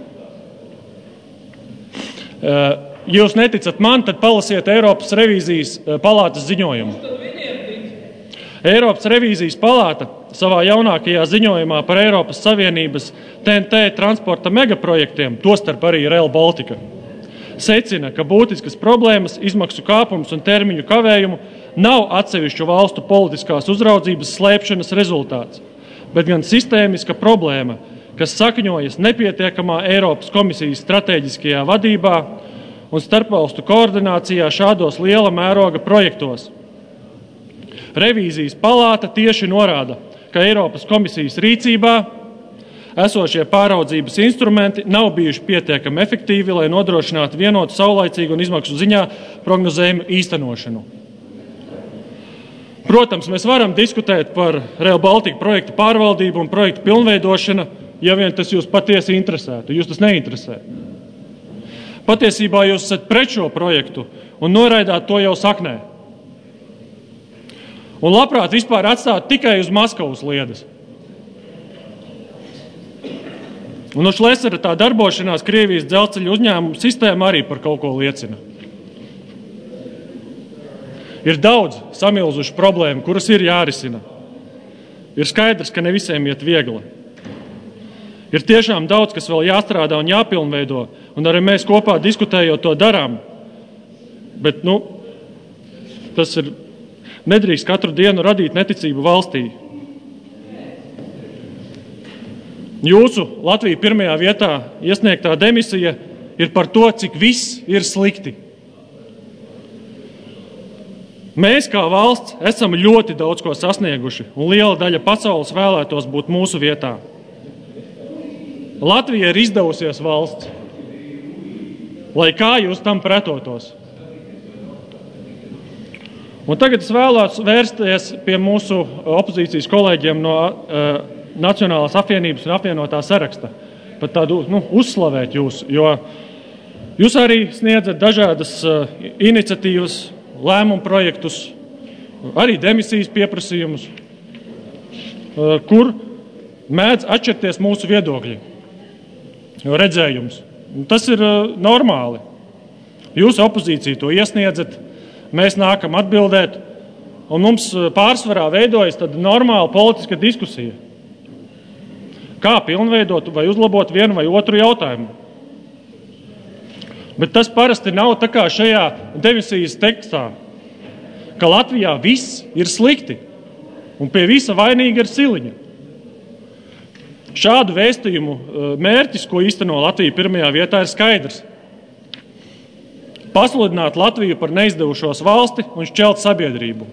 Ja jūs neticat man, tad palasiet Eiropas revīzijas palātas ziņojumu. Eiropas revīzijas palāta savā jaunākajā ziņojumā par Eiropas Savienības T N T transporta megaprojektiem, tostarp arī Rail Baltica, secina, ka būtiskas problēmas, izmaksu kāpums un termiņu kavējumu nav atsevišķu valstu politiskās uzraudzības slēpšanas rezultāts, bet gan sistēmiska problēma, kas sakņojas nepietiekamā Eiropas komisijas stratēģiskajā vadībā un starpvalstu koordinācijā šādos liela mēroga projektos. Revīzijas palāta tieši norāda, ka Eiropas komisijas rīcībā esošie pāraudzības instrumenti nav bijuši pietiekami efektīvi, lai nodrošinātu vienotu saulaicīgu un izmaksu ziņā prognozējumu īstenošanu. Protams, mēs varam diskutēt par Rail Baltica projektu pārvaldību un projektu pilnveidošanu, ja vien tas jūs patiesi interesētu. Jūs tas neinteresē. Patiesībā jūs esat pret šo projektu un noraidāt to jau saknē. Un labprāt vispār atstāt tikai uz Maskavas liedas. Un uz Šlesera tā darbošanās Krievijas dzelzceļa uzņēmuma sistēma arī par kaut ko liecina. Ir daudz samilzušu problēmu, kuras ir jārisina. Ir skaidrs, ka ne visiem iet viegli. Ir tiešām daudz, kas vēl jāstrādā un jāpilnveido, un arī mēs kopā diskutējot to darām. Bet, nu, tas ir nedrīkst katru dienu radīt neticību valstī. Jūsu Latvija pirmajā vietā iesniegtā demisija ir par to, cik viss ir slikti. Mēs kā valsts esam ļoti daudz ko sasnieguši, un liela daļa pasaules vēlētos būt mūsu vietā. Latvija ir izdevusies valsts, lai kā jūs tam pretotos. Un tagad es vēlētos vērsties pie mūsu opozīcijas kolēģiem no uh, Nacionālās apvienības un apvienotā saraksta, pat tādu nu, uzslavēt jūs, jo jūs arī sniedzat dažādas uh, iniciatīvas, lēmumu projektus, arī demisijas pieprasījumus, uh, kur mēdz atšķirties mūsu viedokļi, redzējums. Un tas ir uh, normāli. Jūs opozīcija to iesniedzat, mēs nākam atbildēt, un mums pārsvarā veidojas tad normāla politiska diskusija. Kā pilnveidot vai uzlabot vienu vai otru jautājumu. Bet tas parasti nav tā kā šajā demisijas tekstā, ka Latvijā viss ir slikti un pie visa vainīga ir Siliņa. Šādu vēstījumu mērķis, ko īsteno Latvija pirmajā vietā, ir skaidrs. Pasludināt Latviju par neizdevušos valsti un šķelt sabiedrību.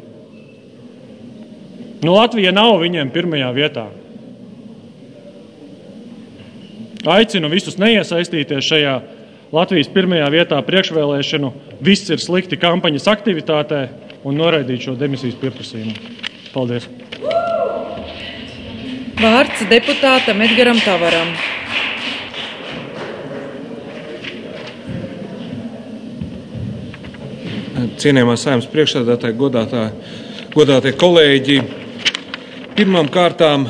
Nu, Latvija nav viņiem pirmajā vietā. Aicinu visus neiesaistīties šajā Latvijas pirmajā vietā priekšvēlēšanu viss ir slikti kampaņas aktivitātē un noraidīt šo demisijas pieprasījumu. Paldies. Vārds deputātam Edgaram Tavaram. Cienījamā Saeimas priekšsēdētāji, godātā, godātie kolēģi, pirmām kārtām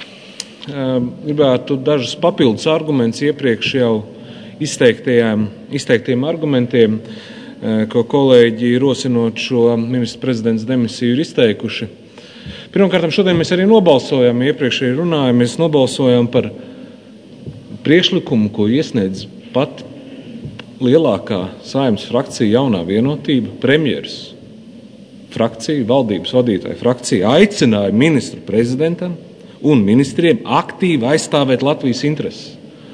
gribētu dažus papildus argumentus iepriekš jau izteiktajiem, izteiktiem argumentiem, ko kolēģi rosinot šo ministra prezidents demisiju ir izteikuši. Pirmkārt, šodien mēs arī nobalsojām, iepriekšēji runājām, mēs nobalsojām par priekšlikumu, ko iesniedz pat lielākā Saeimas frakcija Jaunā Vienotība, premjeras frakcija, valdības vadītāja frakcija aicināja ministru prezidentam un ministriem aktīvi aizstāvēt Latvijas intereses.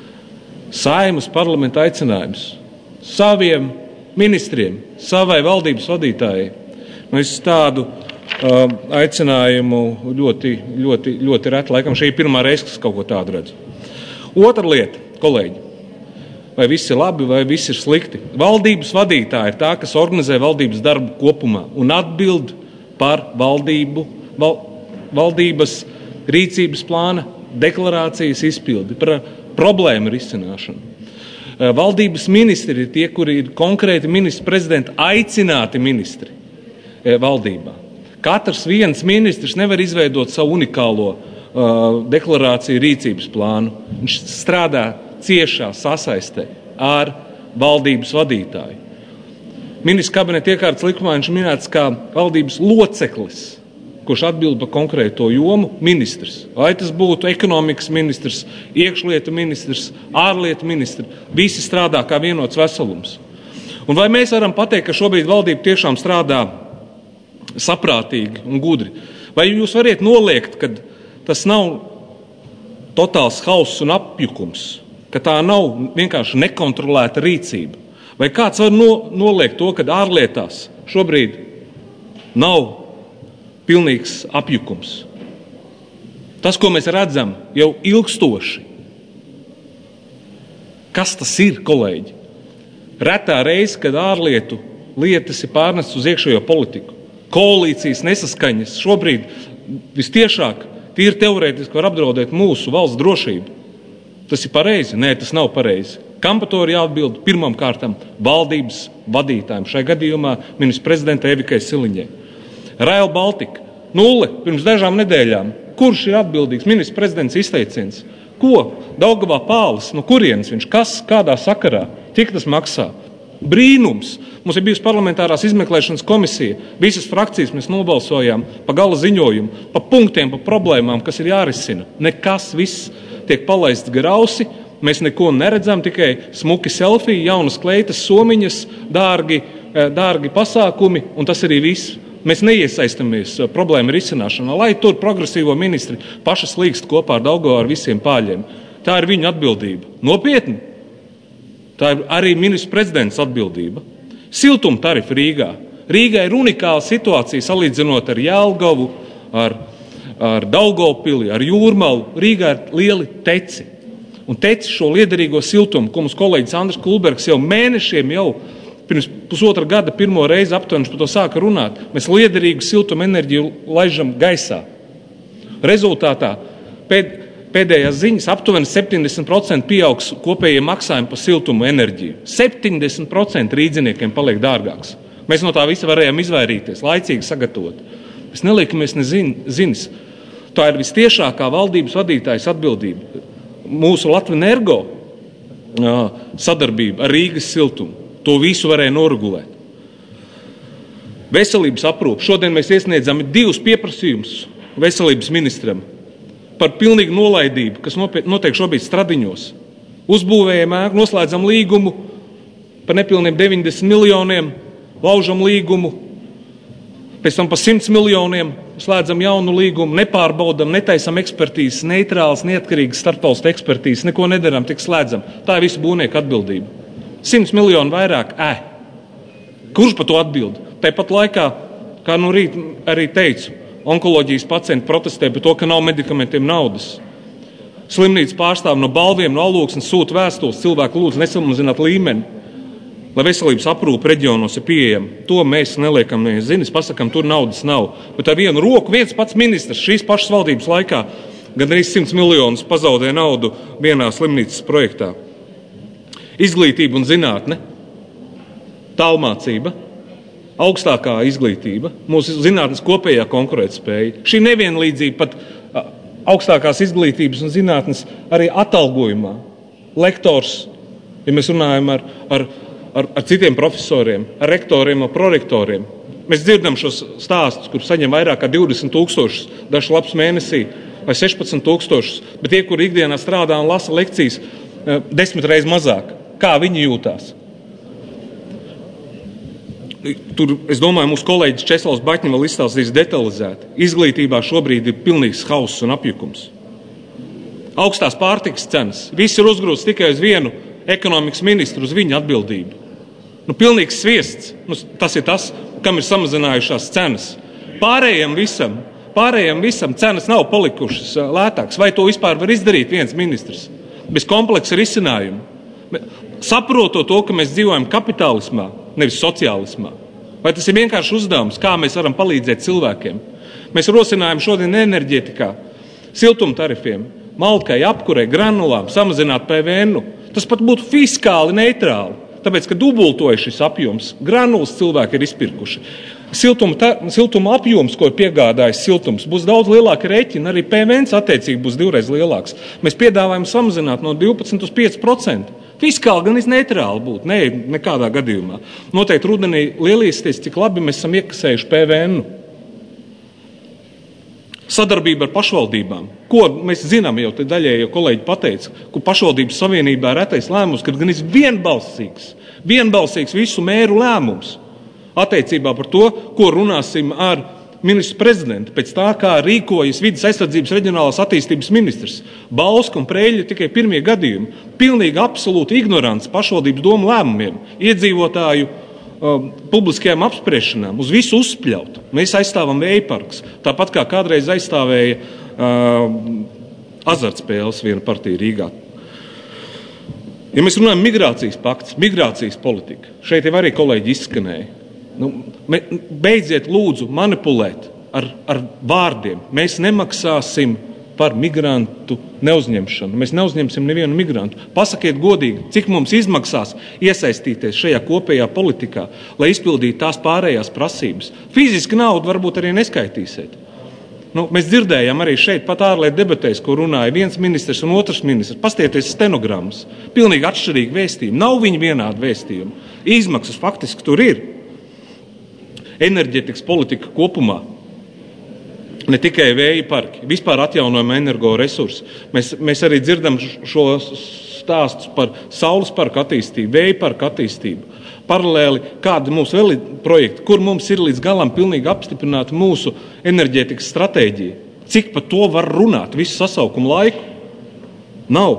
Saeimas parlamenta aicinājums saviem ministriem, savai valdības vadītājai. Nu, es tādu uh, aicinājumu ļoti, ļoti, ļoti reti, laikam šī ir pirmā reize, kas kaut ko tādu redz. Otra lieta, kolēģi. Vai viss ir labi, vai viss ir slikti. Valdības vadītāja ir tā, kas organizē valdības darbu kopumā un atbild par valdību, val, valdības rīcības plāna deklarācijas izpildi, par problēmu risināšanu. Valdības ministri ir tie, kuri ir konkrēti ministra prezidenta aicināti ministri valdībā. Katrs viens ministrs nevar izveidot savu unikālo uh, deklarāciju rīcības plānu. Viņš strādā ciešā sasaistē ar valdības vadītāju. Ministra kabineta iekārtas likumā viņš minēts kā valdības loceklis, kurš atbild par konkrēto jomu, ministrs. Vai tas būtu ekonomikas ministrs, iekšlietu ministrs, ārlietu ministrs, visi strādā kā vienots veselums. Un vai mēs varam pateikt, ka šobrīd valdība tiešām strādā saprātīgi un gudri? Vai jūs variet noliegt, ka tas nav totāls hauss un apjukums, ka tā nav vienkārši nekontrolēta rīcība? Vai kāds var no, noliegt to, ka ārlietās šobrīd nav pilnīgs apjukums? Tas, ko mēs redzam jau ilgstoši. Kas tas ir, kolēģi? Retā reize, kad ārlietu lietas ir pārnestas uz iekšējo politiku. Koalīcijas nesaskaņas šobrīd vistiešāk tīri teorētiski var apdraudēt mūsu valsts drošību. Tas ir pareizi? Nē, tas nav pareizi. Kam par to ir jāatbild? Pirmām kārtām valdības vadītājiem, šai gadījumā ministra prezidenta Evikai Siliņai. Rail Baltica, nulle, pirms dažām nedēļām. Kurš ir atbildīgs? Ministra prezidents izteiciens. Ko? Daugavā Pāles, no kurienes viņš? Kas? Kādā sakarā? Cik tas maksā? Brīnums. Mums ir bijusi parlamentārās izmeklēšanas komisija. Visas frakcijas mēs nobalsojām pa gala ziņojumu, pa punktiem, pa problēmām, kas ir jārisina. Nekas viss tiek palaists grausi, mēs neko neredzam, tikai smuki selfiji, jaunas kleitas, somiņas, dārgi, dārgi pasākumi, un tas arī viss. Mēs neiesaistamies problēmu risināšanā, lai tur progresīvo ministri paši slīkst kopā ar Daugavā ar visiem pāļiem. Tā ir viņa atbildība. Nopietni. Tā ir arī ministra prezidents atbildība. Siltuma tarifa Rīgā. Rīgā ir unikāla situācija salīdzinot ar Jelgavu, ar, ar Daugavpili, ar Jūrmalu. Rīgā ir lieli teci. Un teci šo liederīgo siltumu, ko mums kolēģis Andris Kulbergs jau mēnešiem jau pirms pusotra gada pirmo reizi aptuveni par to sāka runāt. Mēs liederīgu siltumu enerģiju laižam gaisā. Rezultātā pēd, pēdējās ziņas aptuveni septiņdesmit procenti pieaugs kopējie maksājumi par siltumu enerģiju. septiņdesmit procenti rīdziniekiem paliek dārgāks. Mēs no tā visa varējām izvairīties, laicīgi sagatavot. Mēs neliekamies nezin, zinis. Tā ir vistiešākā valdības vadītājas atbildība. Mūsu Latvenergo sadarbība ar Rīgas siltumu. To visu varēja noregulēt. Veselības aprūpe. Šodien mēs iesniedzam divus pieprasījumus veselības ministram par pilnīgu nolaidību, kas notiek šobrīd Stradiņos. Uzbūvējam ēku, noslēdzam līgumu par nepilniem deviņdesmit miljoniem, laužam līgumu, pēc tam par simts miljoniem slēdzam jaunu līgumu, nepārbaudam, netaisam ekspertīzes, neitrāls, neatkarīgas starpvalstu ekspertīzes, neko nedaram, tik slēdzam. Tā ir visu būvnieku atbildība. Simts miljonu vairāk, ē. Kurš par to atbild? Tāpat laikā, kā nu rīt arī teicu, onkoloģijas pacienti protestē par to, ka nav medikamentiem naudas. Slimnīcas pārstāv no balviem, no Alūksnes sūta vēstules, cilvēku lūdzu nesamazināt līmeni. lai veselības aprūpe reģionos ir pieejama. To mēs neliekam neviens zinis, pasakam, tur naudas nav. Bet ar vienu roku viens pats ministrs šīs pašas valdības laikā gandrīz simts miljonus pazaudēja naudu vienā slimnīcas projektā. Izglītība un zinātne, tālmācība, augstākā izglītība, mūsu zinātnes kopējā konkurētspēja. Šī nevienlīdzība pat augstākās izglītības un zinātnes arī atalgojumā. Lektors, ja mēs runājam ar, ar, ar, ar citiem profesoriem, ar rektoriem, ar prorektoriem. Mēs dzirdam šos stāstus, kur saņem vairāk kā divdesmit tūkstošus dažs labs mēnesī vai sešpadsmit tūkstošus, bet tie, kur ikdienā strādā un lasa lekcijas, desmit reiz mazāk. Kā viņi jūtās? Tur, es domāju, mūsu kolēģis Česlavs Baķņa vēl izstāstīs detalizēti. Izglītībā šobrīd ir pilnīgs hauss un apjukums. Augstās pārtikas cenas. Viss ir uzgrūsts tikai uz vienu ekonomikas ministru, uz viņa atbildību. Nu, pilnīgs sviests. Nu, tas ir tas, kam ir samazinājušās cenas. Pārējiem visam, pārējiem visam cenas nav palikušas lētākas. Vai to vispār var izdarīt viens ministrs? Bez kompleksa risinājumu. Saprotot to, ka mēs dzīvojam kapitālismā, nevis sociālismā. Vai tas ir vienkārši uzdevums, kā mēs varam palīdzēt cilvēkiem? Mēs rosinājam šodien enerģētikā, siltumtarifiem, malkai, apkurei, granulām, samazināt P V N-u. Tas pat būtu fiskāli neitrāli, tāpēc, ka dubultoja šis apjoms. Granulas cilvēki ir izpirkuši. Siltuma, ta, siltuma apjoms, ko ir piegādājis siltums, būs daudz lielāka rēķina, arī P V N attiecīgi būs divreiz lielāks. Mēs piedāvājam samazināt no divpadsmit uz pieci procenti. Fiskāli gan neitrāli būtu, ne, nekādā gadījumā. Noteikti rudenī lielīsties, cik labi mēs esam iekasējuši P V N-u. Sadarbība ar pašvaldībām. Ko mēs zinām, jau te daļēji jau kolēģi pateica, ko pašvaldības savienībā retais lēmums, kad gan ir vienbalsīgs, vienbalsīgs visu mēru lēmums attiecībā par to, ko runāsim ar ministru prezidentu, pēc tā, kā rīkojas vidas aizsardzības reģionālās attīstības ministrs. Bauska un Preļļa tikai pirmie gadījumi. Pilnīgi absolūti ignorants pašvaldības domu lēmumiem, iedzīvotāju uh, publiskajām apspriešanām, uz visu uzspļaut. Mēs aizstāvam vējparks, tāpat kā kādreiz aizstāvēja uh, azartspēles viena partija Rīgā. Ja mēs runājam migrācijas pakts, migrācijas politika, šeit jau arī kolēģi izskanēja. Nu, beidziet lūdzu manipulēt ar, ar vārdiem. Mēs nemaksāsim par migrantu neuzņemšanu. Mēs neuzņemsim nevienu migrantu. Pasakiet godīgi, cik mums izmaksās iesaistīties šajā kopējā politikā, lai izpildītu tās pārējās prasības. Fiziski naudu varbūt arī neskaitīsiet. Nu, mēs dzirdējām arī šeit pat ārlietu debatēs, ko runāja viens ministrs un otrs ministrs. Pastieties stenogrammas. Pilnīgi atšķirīgi vēstījumi. Nav viņi vienādi vēstījumi. Izmaksas faktiski tur ir. Enerģetikas politika kopumā, ne tikai vēja parki, vispār atjaunojama energoresursi. Mēs, mēs arī dzirdam šos stāstus par saules parku attīstību, vēja parku attīstību. Paralēli, kādi mums vēl ir projekti, kur mums ir līdz galam pilnīgi apstiprināta mūsu enerģētikas stratēģija. Cik par to var runāt visu sasaukumu laiku? Nav.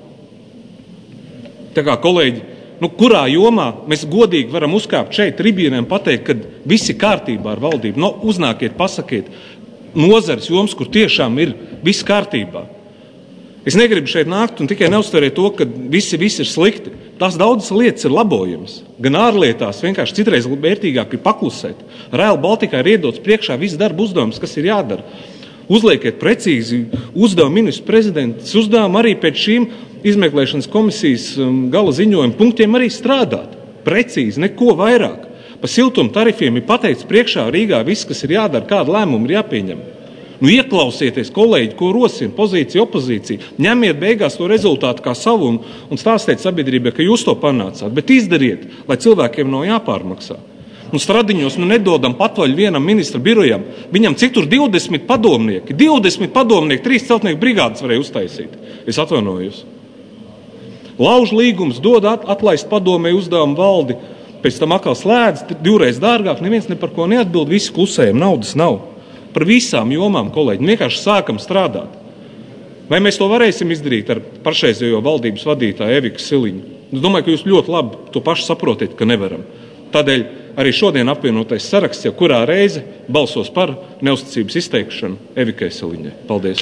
Tā kā kolēģi, nu, kurā jomā mēs godīgi varam uzkāpt šeit tribīnēm pateikt, ka viss ir kārtībā ar valdību. No, uznākiet, pasakiet nozares joms, kur tiešām ir viss kārtībā. Es negribu šeit nākt un tikai neuztverēt to, ka visi, visi ir slikti. Tās daudzas lietas ir labojamas. Gan ārlietās vienkārši citreiz vērtīgāk ir paklusēt. Rail Baltikā ir iedots priekšā viss darba uzdevums, kas ir jādara. Uzliekiet precīzi uzdevumu ministru prezidents, uzdevumu arī pēc šīm izmeklēšanas komisijas gala ziņojuma punktiem arī strādāt. Precīzi, neko vairāk. Pa siltuma tarifiem ir pateikts priekšā Rīgā viss, kas ir jādara, kāda lēmuma ir jāpieņem. Nu, ieklausieties, kolēģi, ko rosina pozīcija, opozīcija. Ņemiet beigās to rezultātu kā savu un, un stāstiet sabiedrībai, ka jūs to panācāt. Bet izdariet, lai cilvēkiem nav jāpārmaksā. Un Stradiņos nu nedodam patvaļu vienam ministra birojam. Viņam cik tur divdesmit padomnieki. divdesmit padomnieki, trīs celtnieku brigādes varēja uztaisīt. Es atvainojos. Lauž līgums, dod atlaist padomē uzdevumu valdi, pēc tam atkal slēdz, divreiz dārgāk, neviens ne par ko neatbild, visi klusējam, naudas nav. Par visām jomām, kolēģi, vienkārši sākam strādāt. Vai mēs to varēsim izdarīt ar pašreizējo valdības vadītāju Eviku Siliņu? Es domāju, ka jūs ļoti labi to pašu saprotiet, ka nevaram. Tādēļ arī šodien apvienotais saraksts, jau kurā reize balsos par neusticības izteikšanu Evikai Siliņai. Paldies!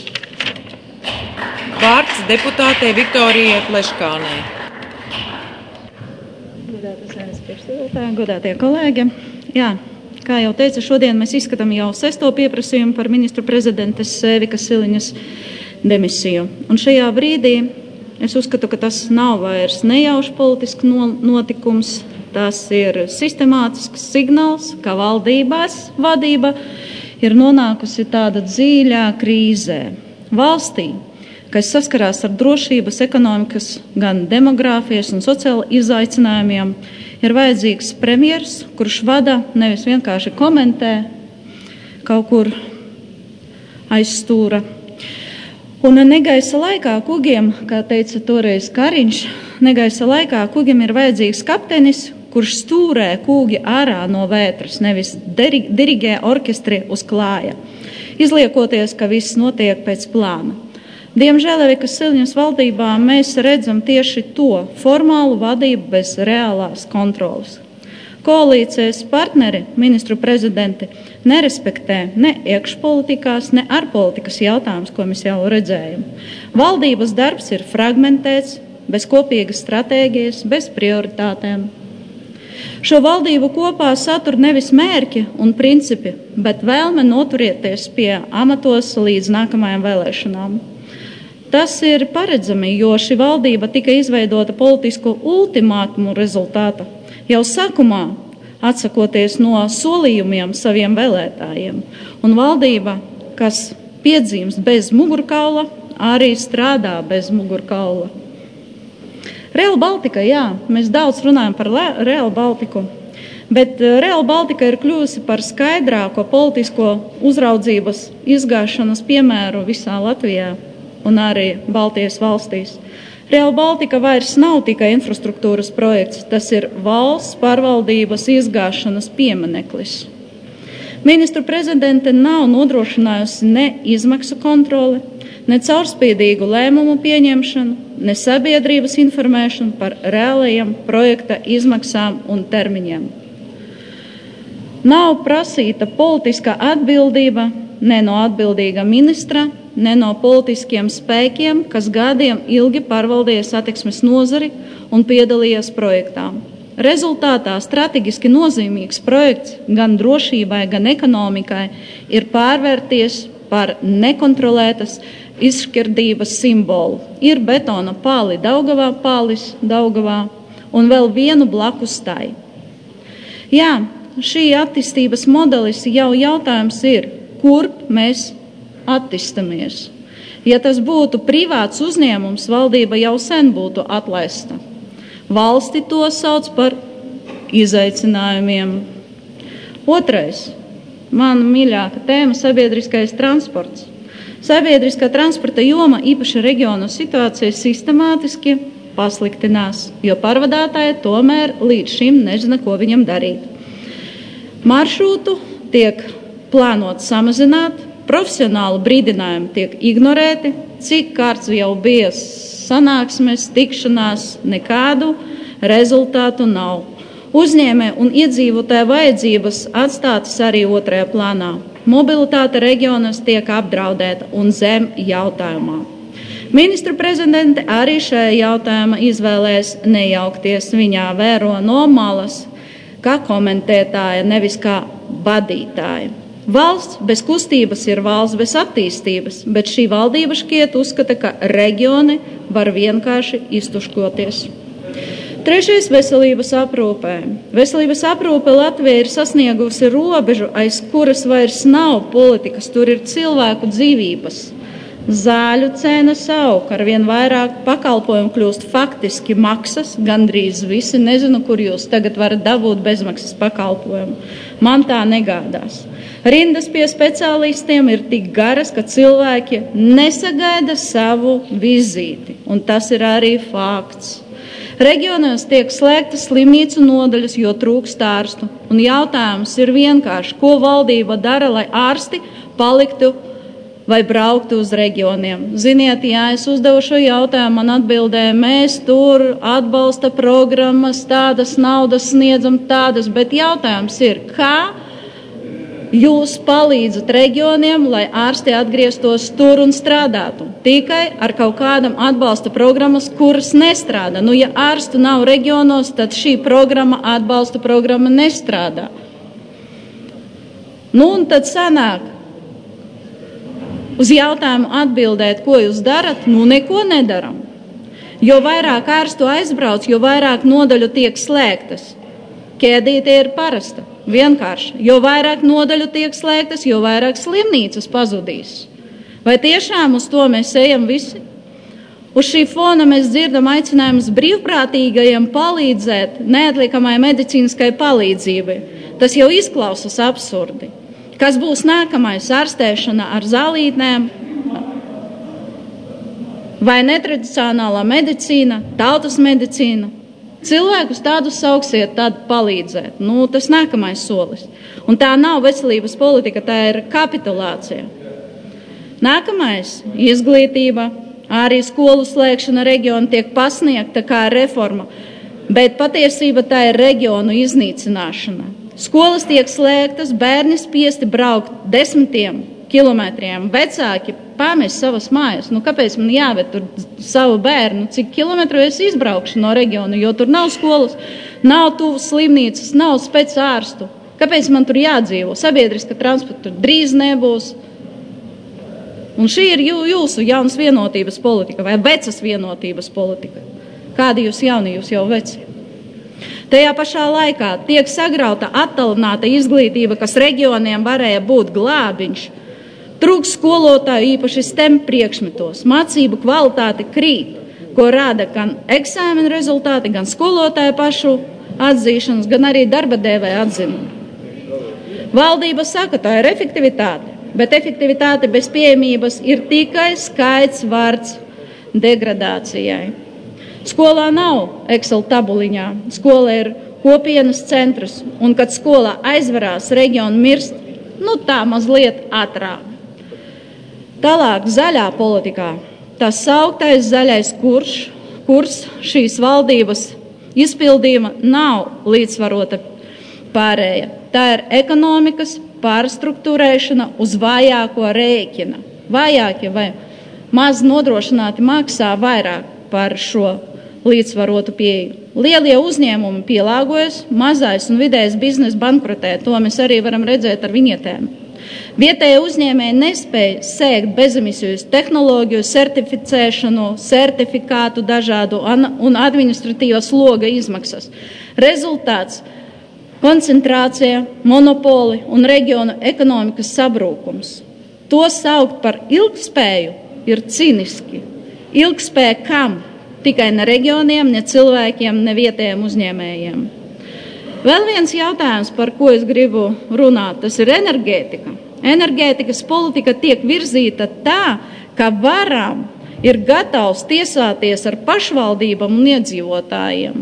Vārds deputātei Viktorijai Pleškānei. Godātais Saeimas priekšsēdētāji, godātie kolēģi. Jā, kā jau teica, šodien mēs izskatām jau sesto pieprasījumu par ministru prezidentes Evikas Siliņas demisiju. Un šajā brīdī es uzskatu, ka tas nav vairs nejauši politisks notikums, tas ir sistemātisks signāls, ka valdībās vadība ir nonākusi tāda dziļā krīzē. Valstī, kas saskarās ar drošības, ekonomikas, gan demogrāfijas un sociāla izaicinājumiem, ir vajadzīgs premjers, kurš vada, nevis vienkārši komentē kaut kur aiz stūra. Un negaisa laikā kugiem, kā teica toreiz Kariņš, negaisa laikā kugiem ir vajadzīgs kapteinis, kurš stūrē kūgi ārā no vētras, nevis dirigē orķestri uz klāja, izliekoties, ka viss notiek pēc plāna. Diemžēl Evikas Siliņas valdībā mēs redzam tieši to formālu vadību bez reālās kontrolas. Koalīcijas partneri, ministru prezidenti, nerespektē ne iekšpolitikās, ne ārpolitikas jautājumus, ko mēs jau redzējam. Valdības darbs ir fragmentēts, bez kopīgas stratēģijas, bez prioritātēm. Šo valdību kopā satur nevis mērķi un principi, bet vēlme noturēties pie amatos līdz nākamajām vēlēšanām. Tas ir paredzami, jo šī valdība tika izveidota politisku ultimātumu rezultāta, jau sākumā atsakoties no solījumiem saviem vēlētājiem. Un valdība, kas piedzimst bez mugurkaula, arī strādā bez mugurkaula. Real Baltica, jā, mēs daudz runājam par Real Baltiku, bet Real Baltica ir kļuvusi par skaidrāko politisko uzraudzības izgāšanas piemēru visā Latvijā un arī Baltijas valstīs. Real Baltica vairs nav tikai infrastruktūras projekts, tas ir valsts pārvaldības izgāšanas piemineklis. Ministru prezidente nav nodrošinājusi ne izmaksu kontroli, ne caurspīdīgu lēmumu pieņemšanu, ne sabiedrības informēšanu par reālajiem projekta izmaksām un termiņiem. Nav prasīta politiskā atbildība ne no atbildīga ministra, ne no politiskiem spēkiem, kas gadiem ilgi pārvaldīja satiksmes nozari un piedalījās projektā. Rezultātā strateģiski nozīmīgs projekts gan drošībai, gan ekonomikai ir pārvērties par nekontrolētas izšķirdības simbolu. Ir betona pāli Daugavā, pālis Daugavā un vēl vienu blakus tai. Jā, šī attīstības modelis jau jautājums ir, kurp mēs attīstamies. Ja tas būtu privāts uzņēmums, valdība jau sen būtu atlaista. Valsti to sauc par izaicinājumiem. Otrais, man mīļāka tēma - sabiedriskais transports. Sabiedriskā transporta joma, īpaši reģionu situācija, sistemātiski pasliktinās, jo pārvadātāji tomēr līdz šim nezina, ko viņam darīt. Maršrutu tiek plānots samazināt, profesionāli brīdinājumi tiek ignorēti, cik kārts jau bija sanāksmes, tikšanās, nekādu rezultātu nav. Uzņēmē un iedzīvotāju vajadzības atstātas arī otrajā plānā. Mobilitāte reģionos tiek apdraudēta un zem jautājumā. Ministru prezidente arī šajā jautājumā izvēlēs nejaukties. Viņā vēro no malas kā komentētāja, nevis kā vadītāja. Valsts bez kustības ir valsts bez attīstības, bet šī valdība šķiet uzskata, ka reģioni var vienkārši iztuškoties. Trešais - veselības aprūpē. Veselības aprūpe Latvija ir sasniegusi robežu, aiz kuras vairs nav politikas, tur ir cilvēku dzīvības. Zāļu cenas aug, arvien vairāk pakalpojumu kļūst faktiski maksas, gandrīz visi, nezinu, kur jūs tagad varat dabūt bezmaksas pakalpojumu. Man tā negādās. Rindas pie speciālistiem ir tik garas, ka cilvēki nesagaida savu vizīti, un tas ir arī fakts. Reģionos tiek slēgtas slimnīcu nodaļas, jo trūkst ārstu, un jautājums ir vienkārši, ko valdība dara, lai ārsti paliktu vai brauktu uz reģioniem. Ziniet, ja es uzdevu šo jautājumu, man atbildēja, mēs tur atbalsta programmas, tādas naudas sniedzam tādas, bet jautājums ir, kā jūs palīdzat reģioniem, lai ārsti atgrieztos tur un strādātu. Tikai ar kaut kādam atbalsta programmas, kuras nestrādā. Nu, ja ārstu nav reģionos, tad šī programma, atbalsta programma nestrādā. Nu, un tad sanāk uz jautājumu atbildēt, ko jūs darat, nu, neko nedaram. Jo vairāk ārstu aizbrauc, jo vairāk nodaļu tiek slēgtas. Ķēdīte ir parasta. Vienkārši. Jo vairāk nodaļu tiek slēgtas, jo vairāk slimnīcas pazudīs. Vai tiešām uz to mēs ejam visi? Uz šī fona mēs dzirdam aicinājumus brīvprātīgajiem palīdzēt neatliekamai medicīniskai palīdzībai. Tas jau izklausās absurdi. Kas būs nākamais? Ārstēšana ar zālītnēm? Vai netradicionālā medicīna, tautas medicīna? Cilvēkus tādus sauksiet, tad palīdzēt. Nu, tas nākamais solis. Un tā nav veselības politika, tā ir kapitulācija. Nākamais - izglītība, arī skolu slēgšana reģionu tiek pasniegta kā reforma, bet patiesība tā ir reģionu iznīcināšana. Skolas tiek slēgtas, bērni spiesti braukt desmitiem kilometriem, vecāki pamest savas mājas. Nu, kāpēc man jāved tur savu bērnu? Cik kilometru es izbraukšu no reģiona, jo tur nav skolas, nav tuvas slimnīcas, nav speciārstu. Kāpēc man tur jādzīvo? Sabiedriska transporta tur drīz nebūs. Un šī ir jū, jūsu jaunas vienotības politika vai vecas vienotības politika. Kādi jūs jauni, jūs jau veci? Tajā pašā laikā tiek sagrauta attālināta izglītība, kas reģioniem varēja būt glābiņš. Trūks skolotāju īpaši STEM priekšmetos, mācību kvalitāte krīt, ko rāda gan eksāmenu rezultāti, gan skolotāju pašu atzīšanas, gan arī darba devēja atzinumi. Valdība saka, tā ir efektivitāte, bet efektivitāte bez pieejamības ir tikai skaits vārds degradācijai. Skolā nav Excel tabuliņā, skola ir kopienas centrs, un kad skolā aizvarās reģionu mirst, nu tā mazliet ātrāk. Tālāk zaļā politikā. Tas sauktais zaļais kurs, kurs šīs valdības izpildījuma nav līdzsvarota pārēja. Tā ir ekonomikas pārstruktūrēšana uz vājāko rēķina. Vājākie vai maz nodrošināti maksā vairāk par šo līdzsvarotu pieeju. Lielie uzņēmumi pielāgojas, mazais un vidējais bizness bankrotē. To mēs arī varam redzēt ar viņietēm. Vietējie uzņēmēji nespēja sēkt bezemisiju tehnoloģiju, certificēšanu, certifikātu dažādu un administratīvā sloga izmaksas. Rezultāts – koncentrācija, monopoli un reģionu ekonomikas sabrūkums. To saukt par ilgspēju ir ciniski. Ilgspēja kam? Tikai ne reģioniem, ne cilvēkiem, ne vietējiem uzņēmējiem. Vēl viens jautājums, par ko es gribu runāt, tas ir enerģētika. Enerģētikas politika tiek virzīta tā, ka varam ir gatavs tiesāties ar pašvaldībām un iedzīvotājiem.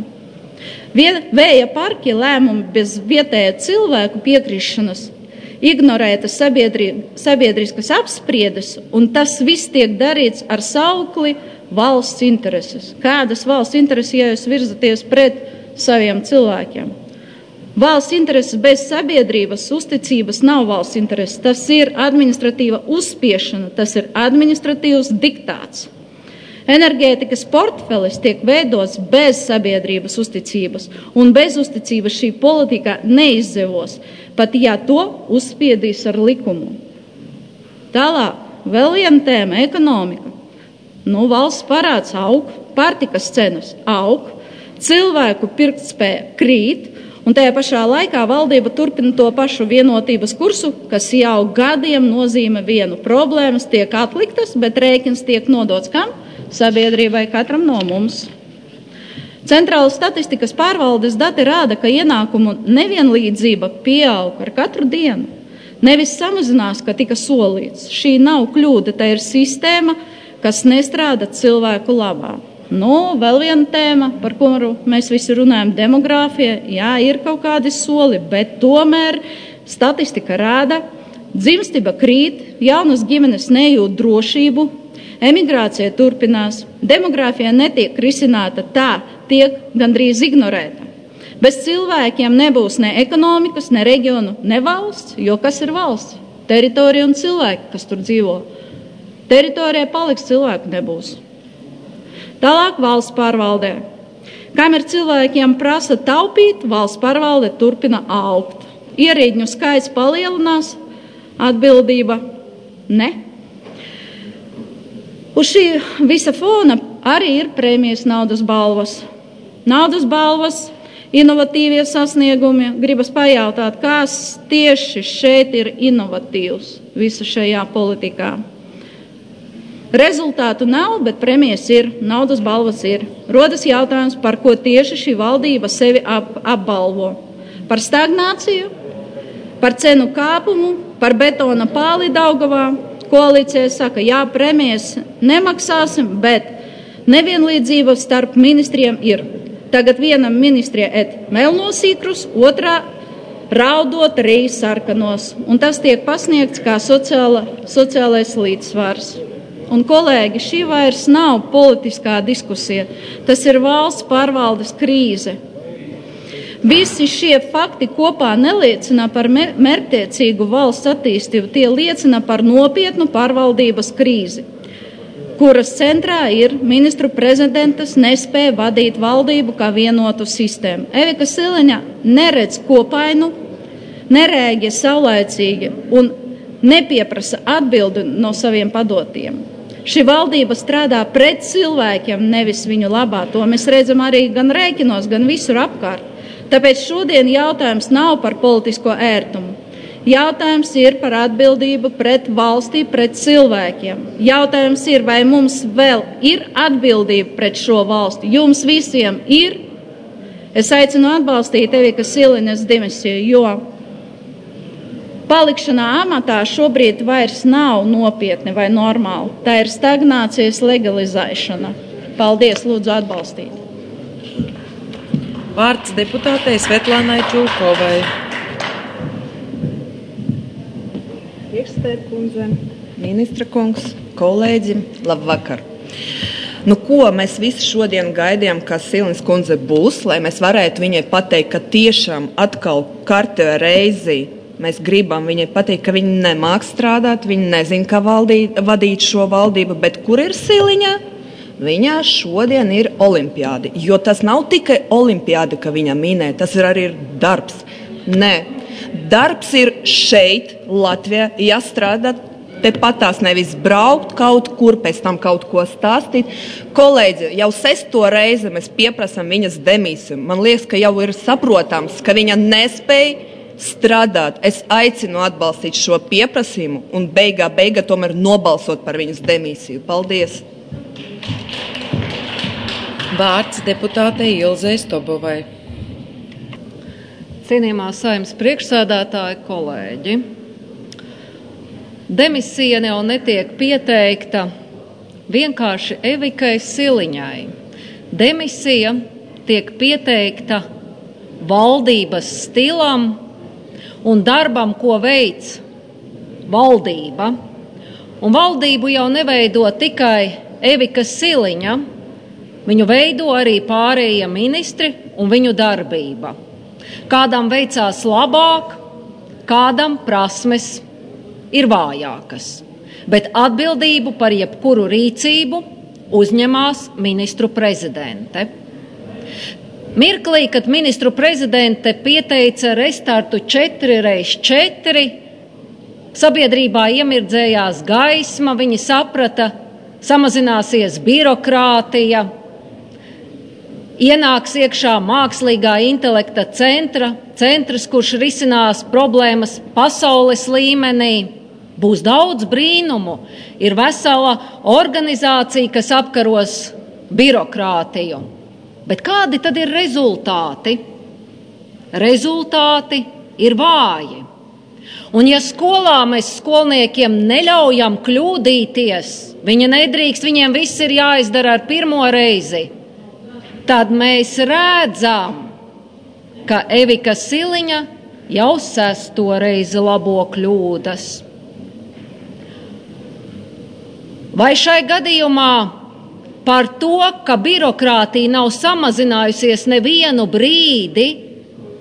Vēja parki lēmumi bez vietēja cilvēku piekrišanas, ignorētas sabiedri, sabiedriskas apspriedes, un tas viss tiek darīts ar saukli valsts intereses. Kādas valsts intereses, ja jūs virzaties pret saviem cilvēkiem? Valsts intereses bez sabiedrības uzticības nav valsts intereses. Tas ir administratīva uzspiešana, tas ir administratīvs diktāts. Enerģētikas portfelis tiek veidots bez sabiedrības uzticības, un bez uzticības šī politika neizdevos, pat ja to uzspiedīs ar likumu. Tālāk, vēl viena tēma – ekonomika. Nu, valsts parāds aug, pārtikas cenas aug, cilvēku pirktspēja krīt, un tajā pašā laikā valdība turpina to pašu vienotības kursu, kas jau gadiem nozīmē vienu. Problēmas tiek atliktas, bet rēķins tiek nodots kam? Sabiedrībai, katram no mums. Centrālas statistikas pārvaldes dati rāda, ka ienākumu nevienlīdzība pieaug ar katru dienu. Nevis samazinās, ka tika solīts. Šī nav kļūda, tā ir sistēma, kas nestrādā cilvēku labā. Nu, vēl viena tēma, par kuru mēs visi runājam, demogrāfija. Jā, ir kaut kādi soli, bet tomēr statistika rāda, dzimstība krīt, jaunas ģimenes nejūt drošību, emigrācija turpinās, demogrāfija netiek risināta tā, tiek gandrīz ignorēta. Bez cilvēkiem nebūs ne ekonomikas, ne reģionu, ne valsts, jo kas ir valsts? Teritorija un cilvēki, kas tur dzīvo. Teritorijai paliks, cilvēku nebūs. Tālāk valsts pārvaldē. Kamēr cilvēkiem prasa taupīt, valsts pārvalde turpina augt. Ierēģņu skaits palielinās, atbildība ne. Uz šī visa fona arī ir prēmijas naudas balvas. Naudas balvas, inovatīvie sasniegumi. Gribas pajautāt, kas tieši šeit ir inovatīvs visa šajā politikā. Rezultātu nav, bet prēmijas ir, naudas balvas ir. Rodas jautājums, par ko tieši šī valdība sevi ap, apbalvo. Par stagnāciju, par cenu kāpumu, par betona pāli Daugavā. Koalīcija saka, jā, prēmijas nemaksāsim, bet nevienlīdzība starp ministriem ir. Tagad vienam ministrie et melnos ikrus, otrā raudot rīz sarkanos. Un tas tiek pasniegts kā sociāla, sociālais līdzsvars. Un, kolēģi, šī vairs nav politiskā diskusija, tas ir valsts pārvaldes krīze. Visi šie fakti kopā neliecina par mērķtiecīgu valsts attīstību, tie liecina par nopietnu pārvaldības krīzi, kuras centrā ir ministru prezidentas nespēja vadīt valdību kā vienotu sistēmu. Evika Siliņa neredz kopainu, nereaģē saulaicīgi un nepieprasa atbildi no saviem padotiem. Šī valdība strādā pret cilvēkiem, nevis viņu labā. To mēs redzam arī gan rēķinos, gan visur apkārt. Tāpēc šodien jautājums nav par politisko ērtumu. Jautājums ir par atbildību pret valstī, pret cilvēkiem. Jautājums ir, vai mums vēl ir atbildība pret šo valsti. Jums visiem ir. Es aicinu atbalstīt Evika Siliņas demisiju, jo palikšanā amatā šobrīd vairs nav nopietni vai normāli. Tā ir stagnācijas legalizēšana. Paldies, lūdzu atbalstīt. Vārds deputātei Svetlānai Čulkovai. Priekšsēdētāja kundze, ministra kungs, kolēģi, labvakar. Nu, ko mēs visi šodien gaidījām, ka Siliņas kundze būs, lai mēs varētu viņai pateikt, ka tiešām atkal kārtējo reizi mēs gribam viņai pateikt, ka viņa nemāk strādāt, viņa nezina, kā valdīt, vadīt šo valdību, bet kur ir Siliņa? Viņa šodien ir olimpiādi, jo tas nav tikai olimpiādi, ka viņa minē, tas ir arī darbs. Nē, darbs ir šeit, Latvijā, jāstrādā tepatās, nevis braukt kaut kur, pēc tam kaut ko stāstīt. Kolēģi, jau sesto reizi mēs pieprasam viņas demīsiju. Man liekas, ka jau ir saprotams, ka viņa nespēja strādāt. Es aicinu atbalstīt šo pieprasījumu un beigā beigā tomēr nobalsot par viņas demīsiju. Paldies! Vārds deputātei Ilzei Stobovai. Cienījamā Saeimas priekšsēdētāja, kolēģi, demisija jau netiek pieteikta vienkārši Evikai Siliņai. Demisija tiek pieteikta valdības stilam un darbam, ko veic valdība. Un valdību jau neveido tikai Evika Siliņa, viņu veido arī pārējie ministri un viņu darbība. Kādam veicās labāk, kādam prasmes ir vājākas, bet atbildību par jebkuru rīcību uzņemās ministru prezidente. Mirklī, kad ministru prezidente pieteica restartu četri reiz četri, sabiedrībā iemirdzējās gaisma, viņi saprata, samazināsies birokrātija, ienāks iekšā mākslīgā intelekta centra, centrs, kurš risinās problēmas pasaules līmenī. Būs daudz brīnumu, ir vesela organizācija, kas apkaros birokrātiju. Bet kādi tad ir rezultāti? Rezultāti ir vāji. Un ja skolā mēs skolniekiem neļaujam kļūdīties, viņi nedrīkst, viņiem viss ir jāizdara ar pirmo reizi, tad mēs redzam, ka Evika Siliņa jau sesto reizi labo kļūdas. Vai šai gadījumā par to, ka birokrātija nav samazinājusies nevienu brīdi,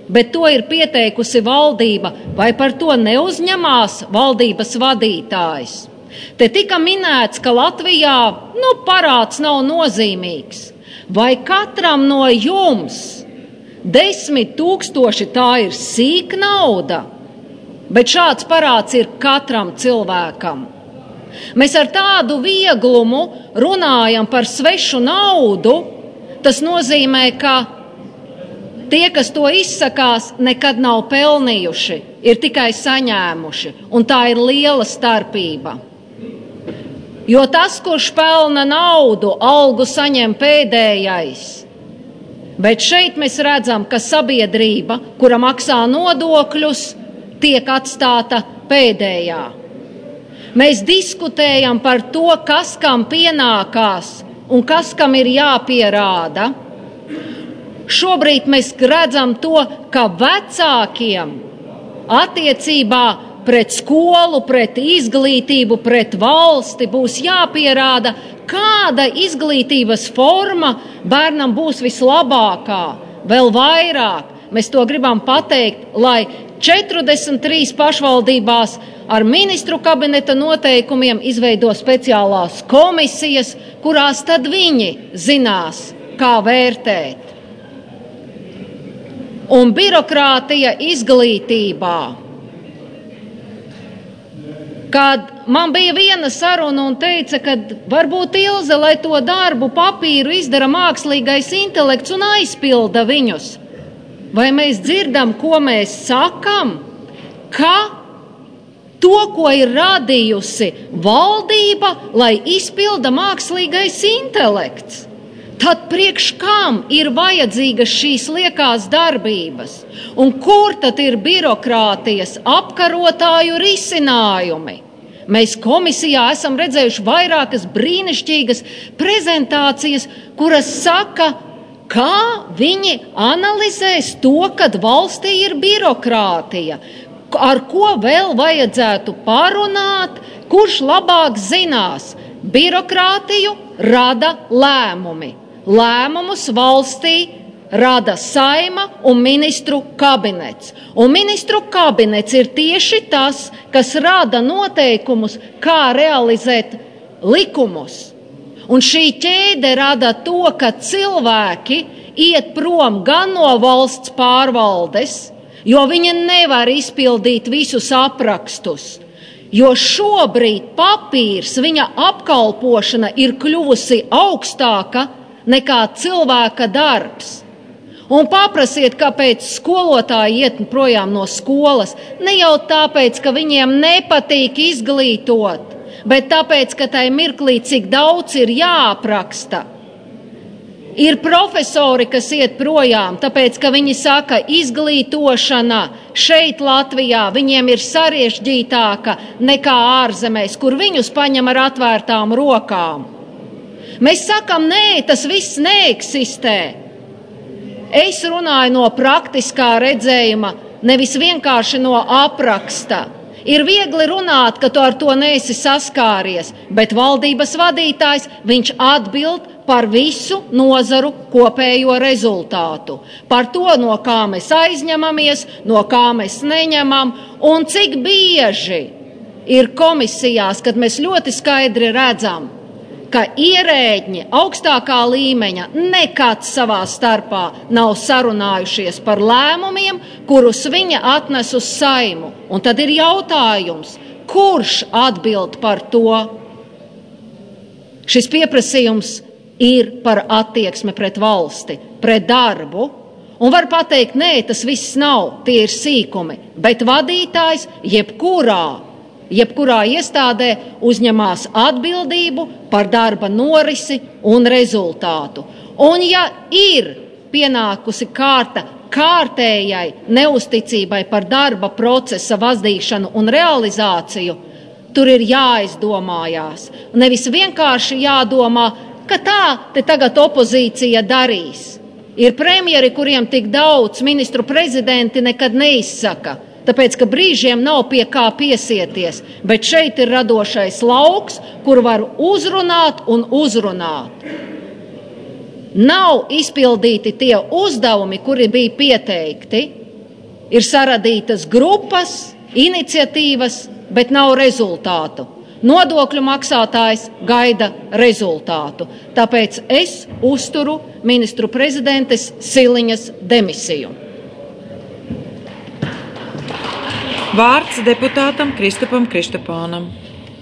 bet to ir pieteikusi valdība, vai par to neuzņemās valdības vadītājs? Te tika minēts, ka Latvijā nu, parāds nav nozīmīgs. Vai katram no jums desmit tūkstoši tā ir sīk nauda, bet šāds parāds ir katram cilvēkam? Mēs ar tādu vieglumu runājam par svešu naudu, tas nozīmē, ka tie, kas to izsakās, nekad nav pelnījuši, ir tikai saņēmuši, un tā ir liela starpība. Jo tas, kurš pelna naudu, algu saņem pēdējais. Bet šeit mēs redzam, ka sabiedrība, kura maksā nodokļus, tiek atstāta pēdējā. Mēs diskutējam par to, kas kam pienākās un kas kam ir jāpierāda. Šobrīd mēs redzam to, ka vecākiem attiecībā pret skolu, pret izglītību, pret valsti būs jāpierāda, kāda izglītības forma bērnam būs vislabākā, vēl vairāk. Mēs to gribam pateikt, lai četrdesmit trīs pašvaldībās ar ministru kabineta noteikumiem izveido speciālās komisijas, kurās tad viņi zinās, kā vērtēt. Un birokrātija izglītībā. Kad man bija viena saruna un teica, ka varbūt Ilze, lai to darbu papīru izdara mākslīgais intelekts un aizpilda viņus. Vai mēs dzirdam, ko mēs sakam? Ka to, ko ir radījusi valdība, lai izpilda mākslīgais intelekts. Tad priekš kam ir vajadzīgas šīs liekās darbības? Un kur tad ir birokrātijas apkarotāju risinājumi? Mēs komisijā esam redzējuši vairākas brīnišķīgas prezentācijas, kuras saka, kā viņi analizēs to, kad valstī ir birokrātija, ar ko vēl vajadzētu parunāt, kurš labāk zinās. Birokrātiju rada lēmumi. Lēmumus valstī rada Saima un ministru kabinets. Un ministru kabinets ir tieši tas, kas rada noteikumus, kā realizēt likumus. Un šī ķēde rada to, ka cilvēki iet prom gan no valsts pārvaldes, jo viņi nevar izpildīt visus aprakstus. Jo šobrīd papīrs, viņa apkalpošana ir kļuvusi augstāka nekā cilvēka darbs. Un paprasiet, kāpēc skolotāji iet projām no skolas. Ne jau tāpēc, ka viņiem nepatīk izglītot, bet tāpēc, ka tai mirklī cik daudz ir jāapraksta. Ir profesori, kas iet projām, tāpēc, ka viņi saka, izglītošana šeit Latvijā viņiem ir sarežģītāka nekā ārzemēs, kur viņus paņem ar atvērtām rokām. Mēs sakam, nē, tas viss neeksistē. Es runāju no praktiskā redzējuma, nevis vienkārši no apraksta. Ir viegli runāt, ka tu ar to neesi saskāries, bet valdības vadītājs, viņš atbild par visu nozaru kopējo rezultātu. Par to, no kā mēs aizņemamies, no kā mēs neņemam, un cik bieži ir komisijās, kad mēs ļoti skaidri redzam, ka ierēģi augstākā līmeņa nekad savā starpā nav sarunājušies par lēmumiem, kurus viņa atnes uz Saimu. Un tad ir jautājums, kurš atbild par to? Šis pieprasījums ir par attieksmi pret valsti, pret darbu. Un var pateikt, nē, tas viss nav, tie ir sīkumi, bet vadītājs jebkurā Jebkurā iestādē uzņemās atbildību par darba norisi un rezultātu. Un ja ir pienākusi kārta kārtējai neusticībai par darba procesa vadīšanu un realizāciju, tur ir jāizdomājās. Nevis vienkārši jādomā, ka tā te tagad opozīcija darīs. Ir premjeri, kuriem tik daudz ministru prezidenti nekad neizsaka. Tāpēc, ka brīžiem nav pie kā piesieties, bet šeit ir radošais lauks, kur var uzrunāt un uzrunāt. Nav izpildīti tie uzdevumi, kuri bija pieteikti, ir saradītas grupas, iniciatīvas, bet nav rezultātu. Nodokļu maksātājs gaida rezultātu. Tāpēc es uzturu ministru prezidentes Siliņas demisiju. Vārds deputātam Kristapam Kristapānam.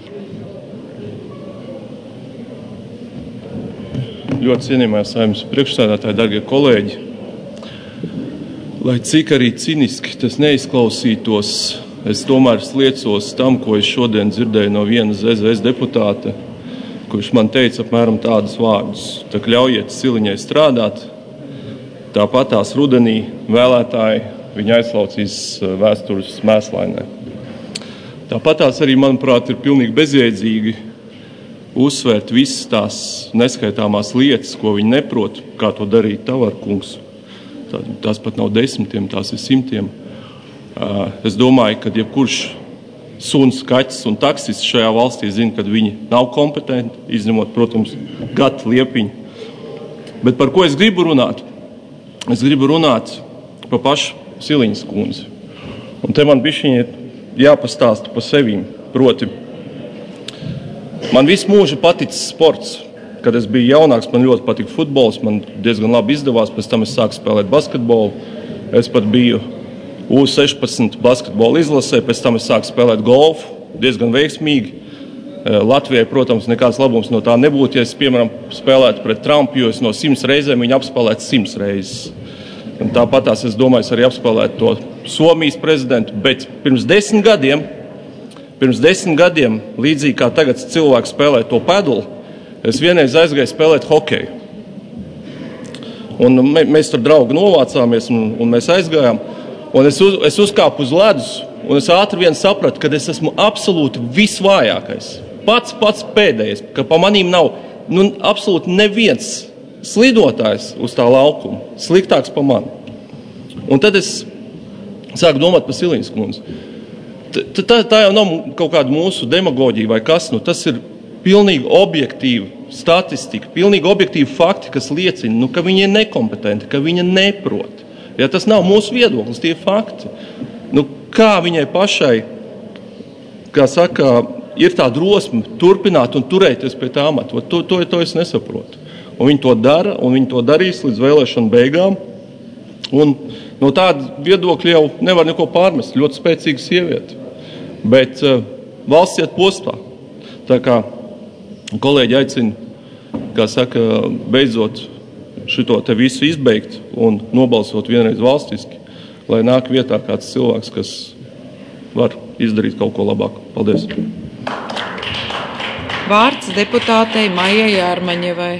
Ļoti cienījamā Saeimas priekšsēdētāji, darbie kolēģi, lai cik arī ciniski tas neizklausītos, es tomēr sliecos tam, ko es šodien dzirdēju no viena Z Z S deputāta, kurš man teica apmēram tādus vārdus. Tā ļaujiet Siliņai strādāt, tāpat tās rudenī vēlētāji viņa aizlaucīs vēstures mēslainē. Tāpat tās arī, manuprāt, ir pilnīgi bezjēdzīgi uzsvērt visas tās neskaitāmās lietas, ko viņi neprot, kā to darīt Tavarkungs. Tās pat nav desmitiem, tās ir simtiem. Es domāju, ka jebkurš suns, kaķis un taksists šajā valstī zina, ka viņi nav kompetenti, izņemot, protams, Gatu Liepiņu. Bet par ko es gribu runāt? Es gribu runāt par pašu Siliņas kundzi. Un te man bišķiņi jāpastāsta pa sevīm. Proti, man visu mūžu paticis sports. Kad es biju jaunāks, man ļoti patika futbols, man diezgan labi izdevās, pēc tam es sāku spēlēt basketbolu. Es pat biju U sešpadsmit basketbola izlasē, pēc tam es sāku spēlēt golfu, diezgan veiksmīgi. Latvijai, protams, nekāds labums no tā nebūtu, ja es, piemēram, spēlētu pret Trumpu, jo es no simts reizēm viņu apspēlētu simts reizes. Un tāpatās es domāju, es arī apspēlētu to Somijas prezidentu, bet pirms desmit gadiem, pirms desmit gadiem, līdzīgi kā tagad cilvēks spēlē to pedulu, es vienreiz aizgāju spēlēt hokeju. Un mēs tur draugi novācāmies un, un mēs aizgājām. Un es, uz, es uzkāpu uz ledus, un es ātri vien sapratu, ka es esmu absolūti visvājākais. Pats, pats pēdējais, ka pa manīm nav nu, absolūti neviens slidotājs uz tā laukuma, sliktāks pa mani. Un tad es sāku domāt par Siliņas kundzi. Tā, tā, tā jau nav kaut kāda mūsu demagoģija vai kas, nu tas ir pilnīgi objektīva statistika, pilnīgi objektīvi fakti, kas liecina, nu, ka viņa ir nekompetenti, ka viņa neprot. Ja tas nav mūsu viedoklis, tie ir fakti. Nu, kā viņai pašai, kā saka, ir tā drosme turpināt un turēties pie tā amata? To, to, to es nesaprotu. Un viņi to dara, un viņi to darīs līdz vēlēšanu beigām. Un no tāda viedokļa jau nevar neko pārmest. Ļoti spēcīga sieviete. Bet uh, valsts iet postā. Tā kā kolēģi aicina, kā saka, beidzot šito te visu izbeigt un nobalsot vienreiz valstiski, lai nāk vietā kāds cilvēks, kas var izdarīt kaut ko labāku. Paldies. Vārds deputātei Maijai Jārmaņevai.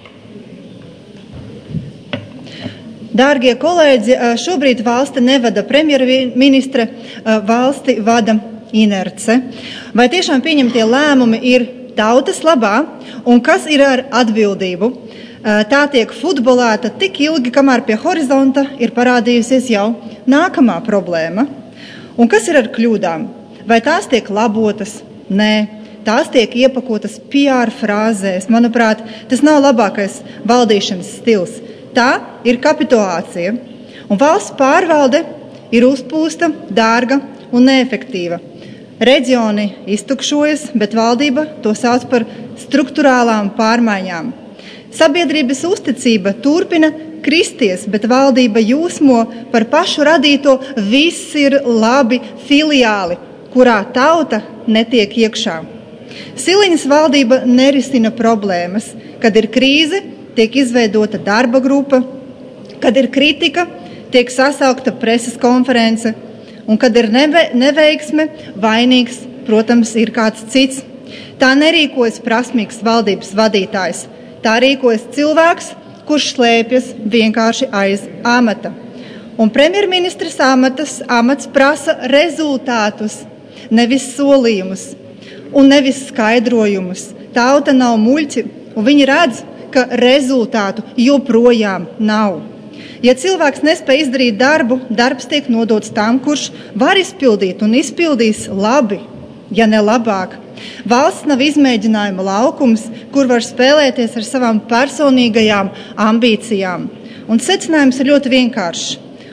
Dārgie kolēģi, šobrīd valsti nevada premjerministre, valsti vada inerce. Vai tiešām pieņemtie lēmumi ir tautas labā un kas ir ar atbildību? Tā tiek futbolēta tik ilgi, kamēr pie horizonta ir parādījusies jau nākamā problēma. Un kas ir ar kļūdām? Vai tās tiek labotas? Nē, tās tiek iepakotas P R frāzēs. Manuprāt, tas nav labākais valdīšanas stils. Tā ir kapitulācija. Un valsts pārvalde ir uzpūsta, dārga un neefektīva. Reģioni iztukšojas, bet valdība to sauc par strukturālām pārmaiņām. Sabiedrības uzticība turpina kristies, bet valdība jūsmo par pašu radīto viss ir labi filiāli, kurā tauta netiek iekšā. Siliņas valdība nerisina problēmas. Kad ir krīze, tiek izveidota darba grupa, kad ir kritika, tiek sasaukta preses konference, un kad ir neve, neveiksme, vainīgs, protams, ir kāds cits. Tā nerīkojas prasmīgs valdības vadītājs. Tā rīkojas cilvēks, kurš slēpjas vienkārši aiz amata. Un premjerministres amatas, amats prasa rezultātus, nevis solījumus un nevis skaidrojumus. Tauta nav muļķi, un viņi redz, ka rezultātu joprojām nav. Ja cilvēks nespēj izdarīt darbu, darbs tiek nodots tam, kurš var izpildīt un izpildīs labi, ja ne labāk. Valsts nav izmēģinājuma laukums, kur var spēlēties ar savām personīgajām ambīcijām. Un secinājums ir ļoti vienkāršs.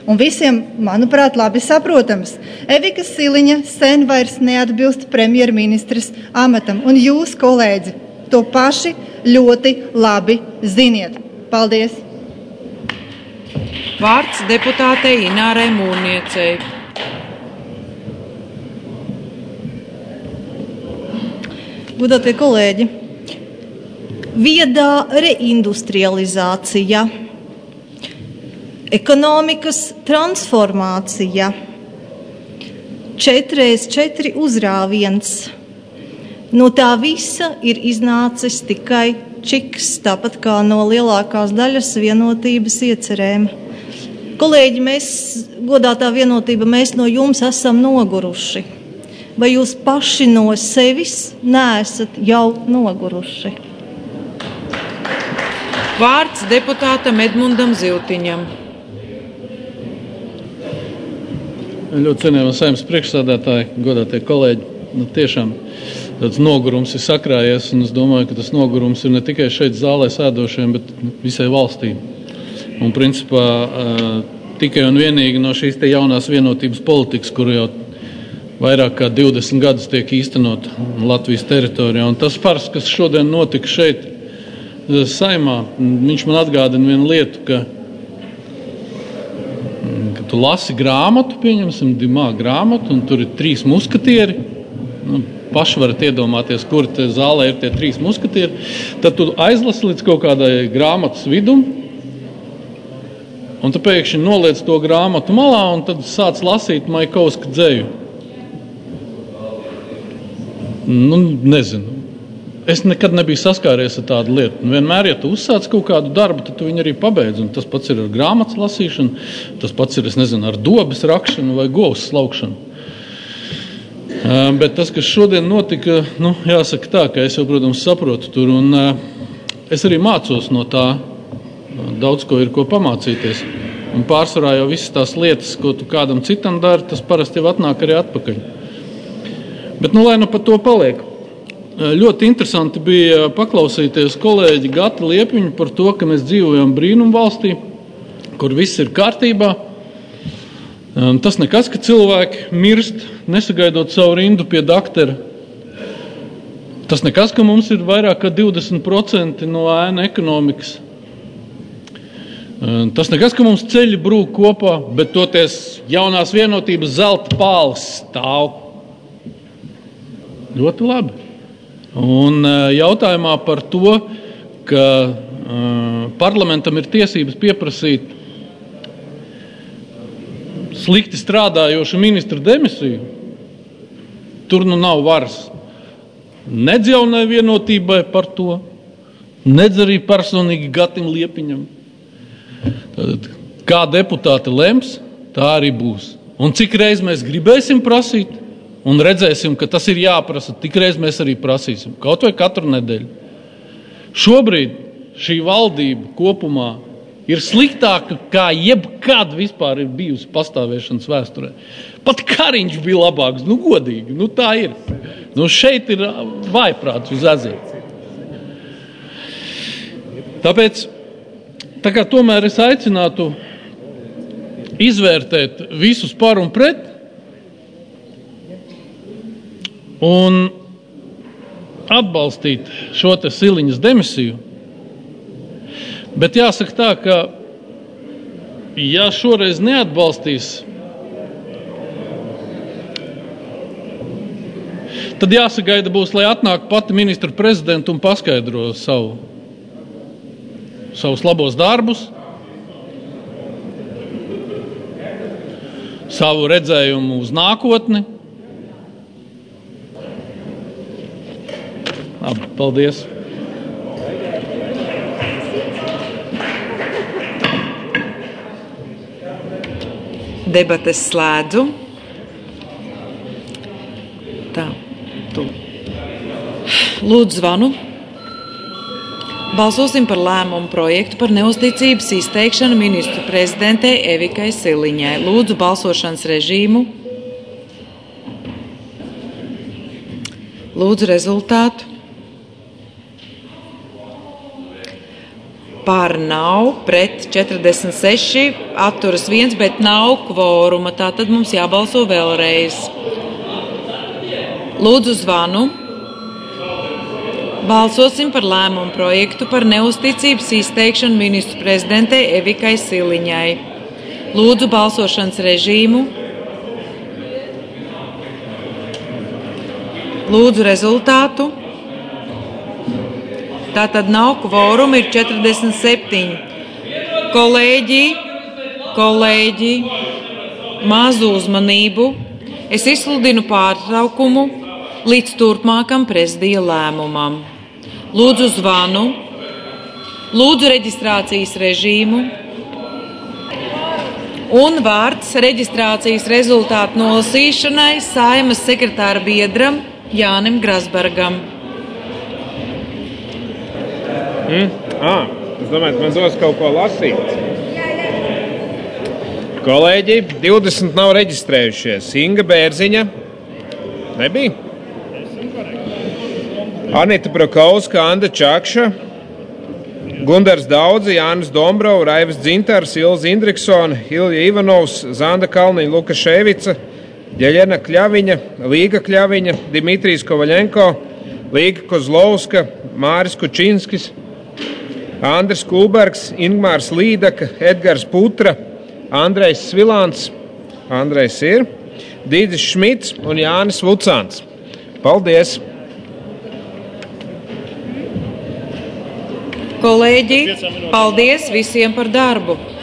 Un visiem, manuprāt, labi saprotams, Evika Siliņa sen vairs neatbilst premjerministres amatam, un jūs, kolēģi, to paši ļoti labi ziniet. Paldies! Vārds deputātei Inārai Mūrniecei. Godātie kolēģi, viedā reindustrializācija, ekonomikas transformācija, četreiz četri uzrāviens. No tā visa ir iznācis tikai čiks, tāpat kā no lielākās daļas vienotības iecerēm. Kolēģi, mēs, godātā vienotība, mēs no jums esam noguruši. Vai jūs paši no sevis neesat jau noguruši? Vārds deputātam Edmundam Ziltiņam. Ļoti cienījamā Saeimas priekšsēdētāji, godātie kolēģi, nu tiešām tāds nogurums ir sakrājies, un es domāju, ka tas nogurums ir ne tikai šeit zālē sēdošiem, bet visai valstī. Un principā tikai un vienīgi no šīs te jaunās vienotības politikas, kuru jau vairāk kā divdesmit gadus tiek īstenot Latvijas teritorijā. Un tas fars, kas šodien notika šeit Saeimā, viņš man atgādina vienu lietu, ka, ka tu lasi grāmatu, pieņemsim, Dimā grāmatu, un tur ir trīs muskatieri. Nu, paši varat iedomāties, kur te zālē ir tie trīs muskatieri. Tad tu aizlasi līdz kaut kādai grāmatas vidum, un tu pēkšņi noliec to grāmatu malā, un tad sāc lasīt Majakovska dzeju. Nu, nezinu. Es nekad nebiju saskāries ar tādu lietu. Vienmēr, ja tu uzsāc kaut kādu darbu, tad tu viņu arī pabeidz. Un tas pats ir ar grāmatas lasīšanu, tas pats ir, es nezinu, ar dobes rakšanu vai govs slaukšanu. Uh, bet tas, kas šodien notika, nu, jāsaka tā, ka es jau, protams, saprotu tur. Un uh, es arī mācos no tā. Daudz ko ir ko pamācīties. Un pārsvarā jau visas tās lietas, ko tu kādam citam dari, tas parasti jau atnāk arī atpakaļ. Bet, nu, lai nu par to paliek. Ļoti interesanti bija paklausīties kolēģi Gati Liepiņu par to, ka mēs dzīvojam brīnumu valstī, kur viss ir kārtībā. Tas nekas, ka cilvēki mirst, nesagaidot savu rindu pie daktera. Tas nekas, ka mums ir vairāk kā divdesmit procenti no ēna ekonomikas. Tas nekas, ka mums ceļi brūk kopā, bet toties jaunās vienotības zelta pāls stāv. Ļoti labi. Un jautājumā par to, ka uh, parlamentam ir tiesības pieprasīt slikti strādājošu ministru demisiju, tur nu nav varas. Nedz jaunai vienotībai par to, nedz arī personīgi Gatim Liepiņam. Tātad, kā deputāti lems, tā arī būs. Un cik reiz mēs gribēsim prasīt, un redzēsim, ka tas ir jāprasa, tikreiz mēs arī prasīsim, kaut vai katru nedēļu. Šobrīd šī valdība kopumā ir sliktāka, kā jebkad vispār ir bijusi pastāvēšanas vēsturē. Pat Kariņš bija labāks, nu godīgi, nu tā ir. Nu šeit ir vājprāts uz ezera. Tāpēc, tā kā tomēr es aicinātu izvērtēt visus par un pret, un atbalstīt šo te Siliņas demisiju. Bet jāsaka tā, ka ja šoreiz neatbalstīs, tad jāsagaida būs, lai atnāk pati ministra prezidenta un paskaidro savu, savus labos darbus, savu redzējumu uz nākotni. Labi, paldies. Debates slēdzu. Tā, tu. Lūdzu zvanu. Balsosim par lēmumu projektu par neuzticības izteikšanu ministru prezidentei Evikai Siliņai. Lūdzu balsošanas režīmu. Lūdzu rezultātu. Par nav, pret četrdesmit seši, atturas viens, bet nav kvoruma. Tātad mums jābalso vēlreiz. Lūdzu zvanu. Balsosim par lēmumu projektu par neusticības izteikšanu ministru prezidentei Evikai Siliņai. Lūdzu balsošanas režīmu. Lūdzu rezultātu. Tātad nav kvoruma, ir četrdesmit septiņi. Kolēģi, kolēģi, mazu uzmanību. Es izsludinu pārtraukumu līdz turpmākam prezidija lēmumam. Lūdzu zvanu. Lūdzu reģistrācijas režīmu. Un vārds reģistrācijas rezultātu nolasīšanai Saeimas sekretāra biedram Jānim Grasbergam. Mm? Ah, es domāju, ka man dos kaut ko lasīt. Kolēģi, divdesmit nav reģistrējušies. Inga Bērziņa. Nebija? Anita Brokauska, Anda Čakša, Gundars Daudzi, Jānis Dombrov, Raivs Dzintars, Ilza Indriksona, Ilja Ivanovs, Zanda Kalniņa, Lukaševica, Ģeļena Kļaviņa, Līga Kļaviņa, Dimitrijs Kovaļenko, Līga Kozlovska, Māris Kučinskis, Andris Kulbergs, Ingmārs Līdaka, Edgars Putra, Andrejs Svilāns, Andrejs ir, Dīdzis Šmits un Jānis Vucāns. Paldies! Kolēģi, paldies visiem par darbu!